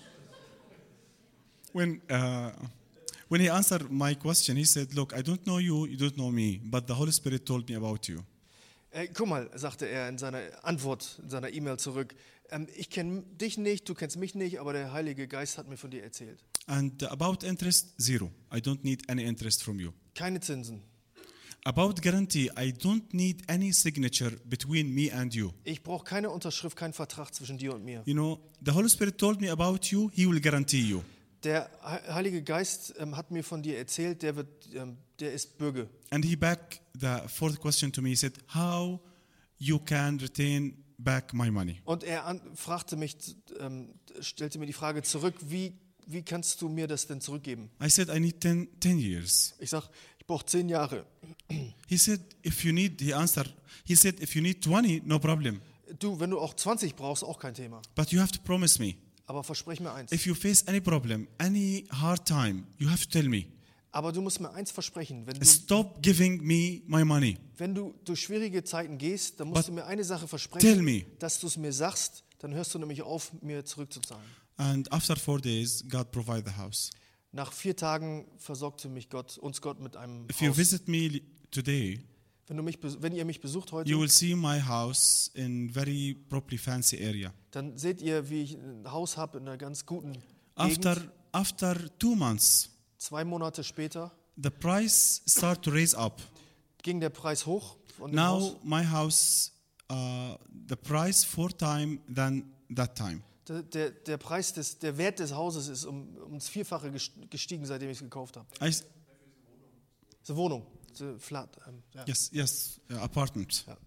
When uh, when he answered my question, he said, "Look, I don't know you, you don't know me, but the Holy Spirit told me about you." Äh, guck mal, sagte er in seiner Antwort, in seiner E-Mail zurück. Ähm, ich kenne dich nicht, du kennst mich nicht, aber der Heilige Geist hat mir von dir erzählt. And about interest, zero. I don't need any interest from you. Keine Zinsen. About guarantee, I don't need any signature between me and you. Ich brauche keine Unterschrift, keinen Vertrag zwischen dir und mir. You know, the Holy Spirit told me about you, He will guarantee you. Der He- Heilige Geist ähm, hat mir von dir erzählt, der, wird, ähm, der ist Bürge. And he back the fourth question to me. He said, "How you can retain back my money?" Und er an, fragte mich, ähm, stellte mir die Frage zurück, wie, wie kannst du mir das denn zurückgeben? I said, "I need ten, ten years." Ich sage, ich brauche zehn Jahre. He said, "If you need," he answered. He said, "If you need twenty, no problem. Du, wenn du auch zwanzig brauchst, auch kein Thema. But you have to promise me. Aber versprech mir eins. If you face any problem, any hard time, you have to tell me. Aber du musst mir eins versprechen. Wenn du, Stop giving me my money." wenn du durch schwierige Zeiten gehst, dann But musst du mir eine Sache tell versprechen, me. dass du es mir sagst. Dann hörst du nämlich auf, mir zurückzuzahlen. And after four days, God provided the house. Nach vier Tagen versorgte mich Gott, uns Gott mit einem If you Haus. visit me today, Wenn, du mich, bes- wenn ihr mich besucht heute, you will see my house in very properly fancy area. dann seht ihr, wie ich ein Haus habe in einer ganz guten After Gegend. after two months, Zwei Monate später the price start to raise up. ging der Preis hoch. Von dem Haus. Now my house, uh, the price four time than that time. Der, der, der Preis des, der Wert des Hauses ist um, ums Vierfache gest- gestiegen, seitdem ich es gekauft habe. I s- Das ist eine Wohnung, das ist eine Flat. Ähm, ja. yes, yes, uh, apartment. Ja.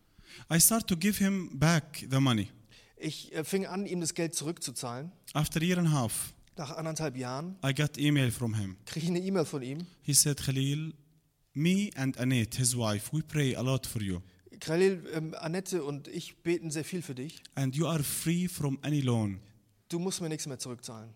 I start to give him back the money. Ich äh, fing an, ihm das Geld zurückzuzahlen. After a year and a half, Nach anderthalb Jahren I got email from him. kriege ich eine E-Mail von ihm. He said, "Khalil, me and Annette, his wife, we pray a lot for you. Khalil, ähm, Annette und ich beten sehr viel für dich. And you are free from any loan. Du musst mir nichts mehr zurückzahlen.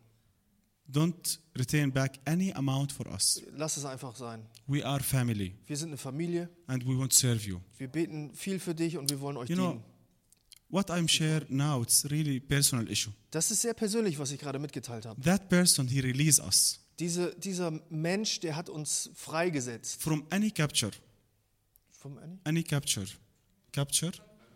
Don't retain back any amount for us. Lass es einfach sein. We are family Wir sind eine Familie. and we want to serve you." Wir beten viel für dich und wir wollen euch You know, dienen. what I'm share now, it's really personal issue. Das ist sehr persönlich, was ich gerade mitgeteilt habe. That person, he released us Diese, dieser Mensch, der hat uns freigesetzt. from any capture, Vom Annie? any capture, capture,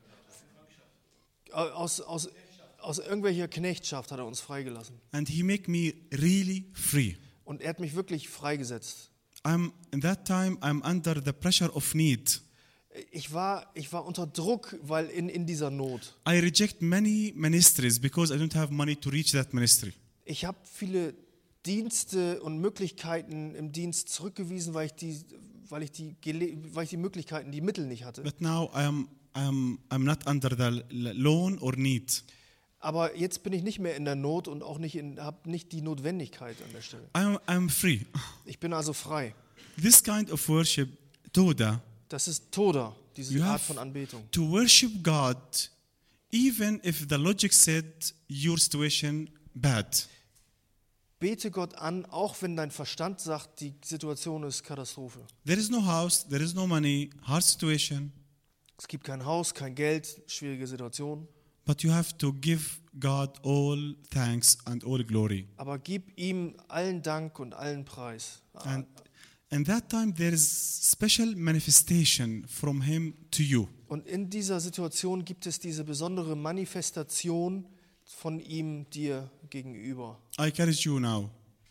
Aus, aus, aus irgendwelcher Knechtschaft hat er uns freigelassen. and he make me really free. Und er hat mich wirklich freigesetzt. I'm in that time I'm under the pressure of need. Ich war, ich war unter Druck, weil in, in dieser Not. I reject many ministries because I don't have money to reach that ministry. Ich habe viele Dienste und Möglichkeiten im Dienst zurückgewiesen, weil ich die, weil ich die, gele- weil ich die Möglichkeiten, die Mittel nicht hatte. But now I am, I am, I'm not under the l- loan or need. Aber jetzt bin ich nicht mehr in der Not und auch nicht in, habe nicht die Notwendigkeit an der Stelle. I am, I'm free. Ich bin also frei. This kind of worship, Toda, Das ist Toda, diese You Art have- von Anbetung. to worship God, even if the logic said your situation bad. Bete Gott an, auch wenn dein Verstand sagt, die Situation ist Katastrophe. There is no house, there is no money, hard situation, Es gibt kein Haus, kein Geld, schwierige Situation. but you have to give God all thanks and all glory. Aber gib ihm allen Dank und allen Preis. And in that time, there is special manifestation from Him to you. Und in dieser Situation gibt es diese besondere Manifestation von ihm dir gegenüber. I encourage you now.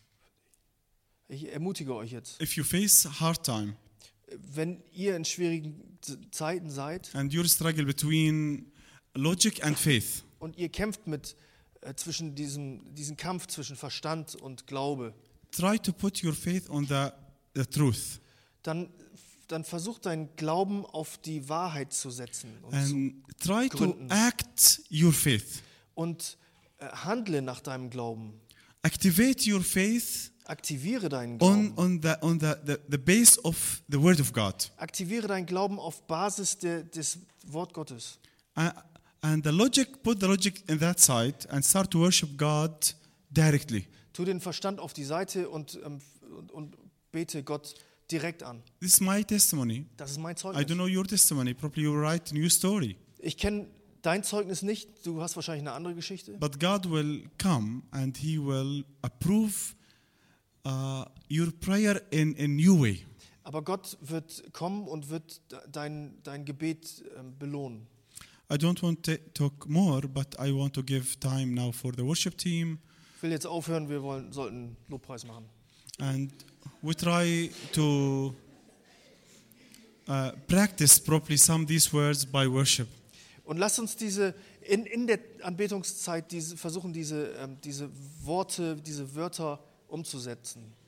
Ich ermutige euch jetzt, If you face hard time wenn ihr in schwierigen Z- Zeiten seid and you struggle between logic and faith, und ihr kämpft mit äh, zwischen diesem diesen Kampf zwischen Verstand und Glaube, try to put your faith on the, the truth dann dann versucht deinen Glauben auf die Wahrheit zu setzen und, zu, and try to gründen. act your faith. und äh, handle nach deinem Glauben. Activate your faith Aktiviere deinen on, Glauben. on, the, on the, the, the base of the Word of God. Aktiviere deinen Glauben auf Basis der, des Wort Gottes. Uh, and the logic, put the logic in that side and start to worship God directly. Tu den Verstand auf die Seite und, ähm, und, und bete Gott direkt an. This is my testimony. Das ist mein I don't Zeugnis. know your testimony. Probably you write a new story. Ich kenne dein Zeugnis nicht. Du hast wahrscheinlich eine andere Geschichte. But God will come and He will approve uh, your prayer in a new way. Aber Gott wird kommen und wird de- dein, dein Gebet ähm, belohnen. I don't want to talk more, but I want to give time now for the worship team. Ich will jetzt aufhören. Wir wollen, sollten Lobpreis machen. And we try to uh, practice properly some of these words by worship. Und lass uns diese in, in der Anbetungszeit diese, versuchen, diese, ähm, diese Worte, diese Wörter umzusetzen.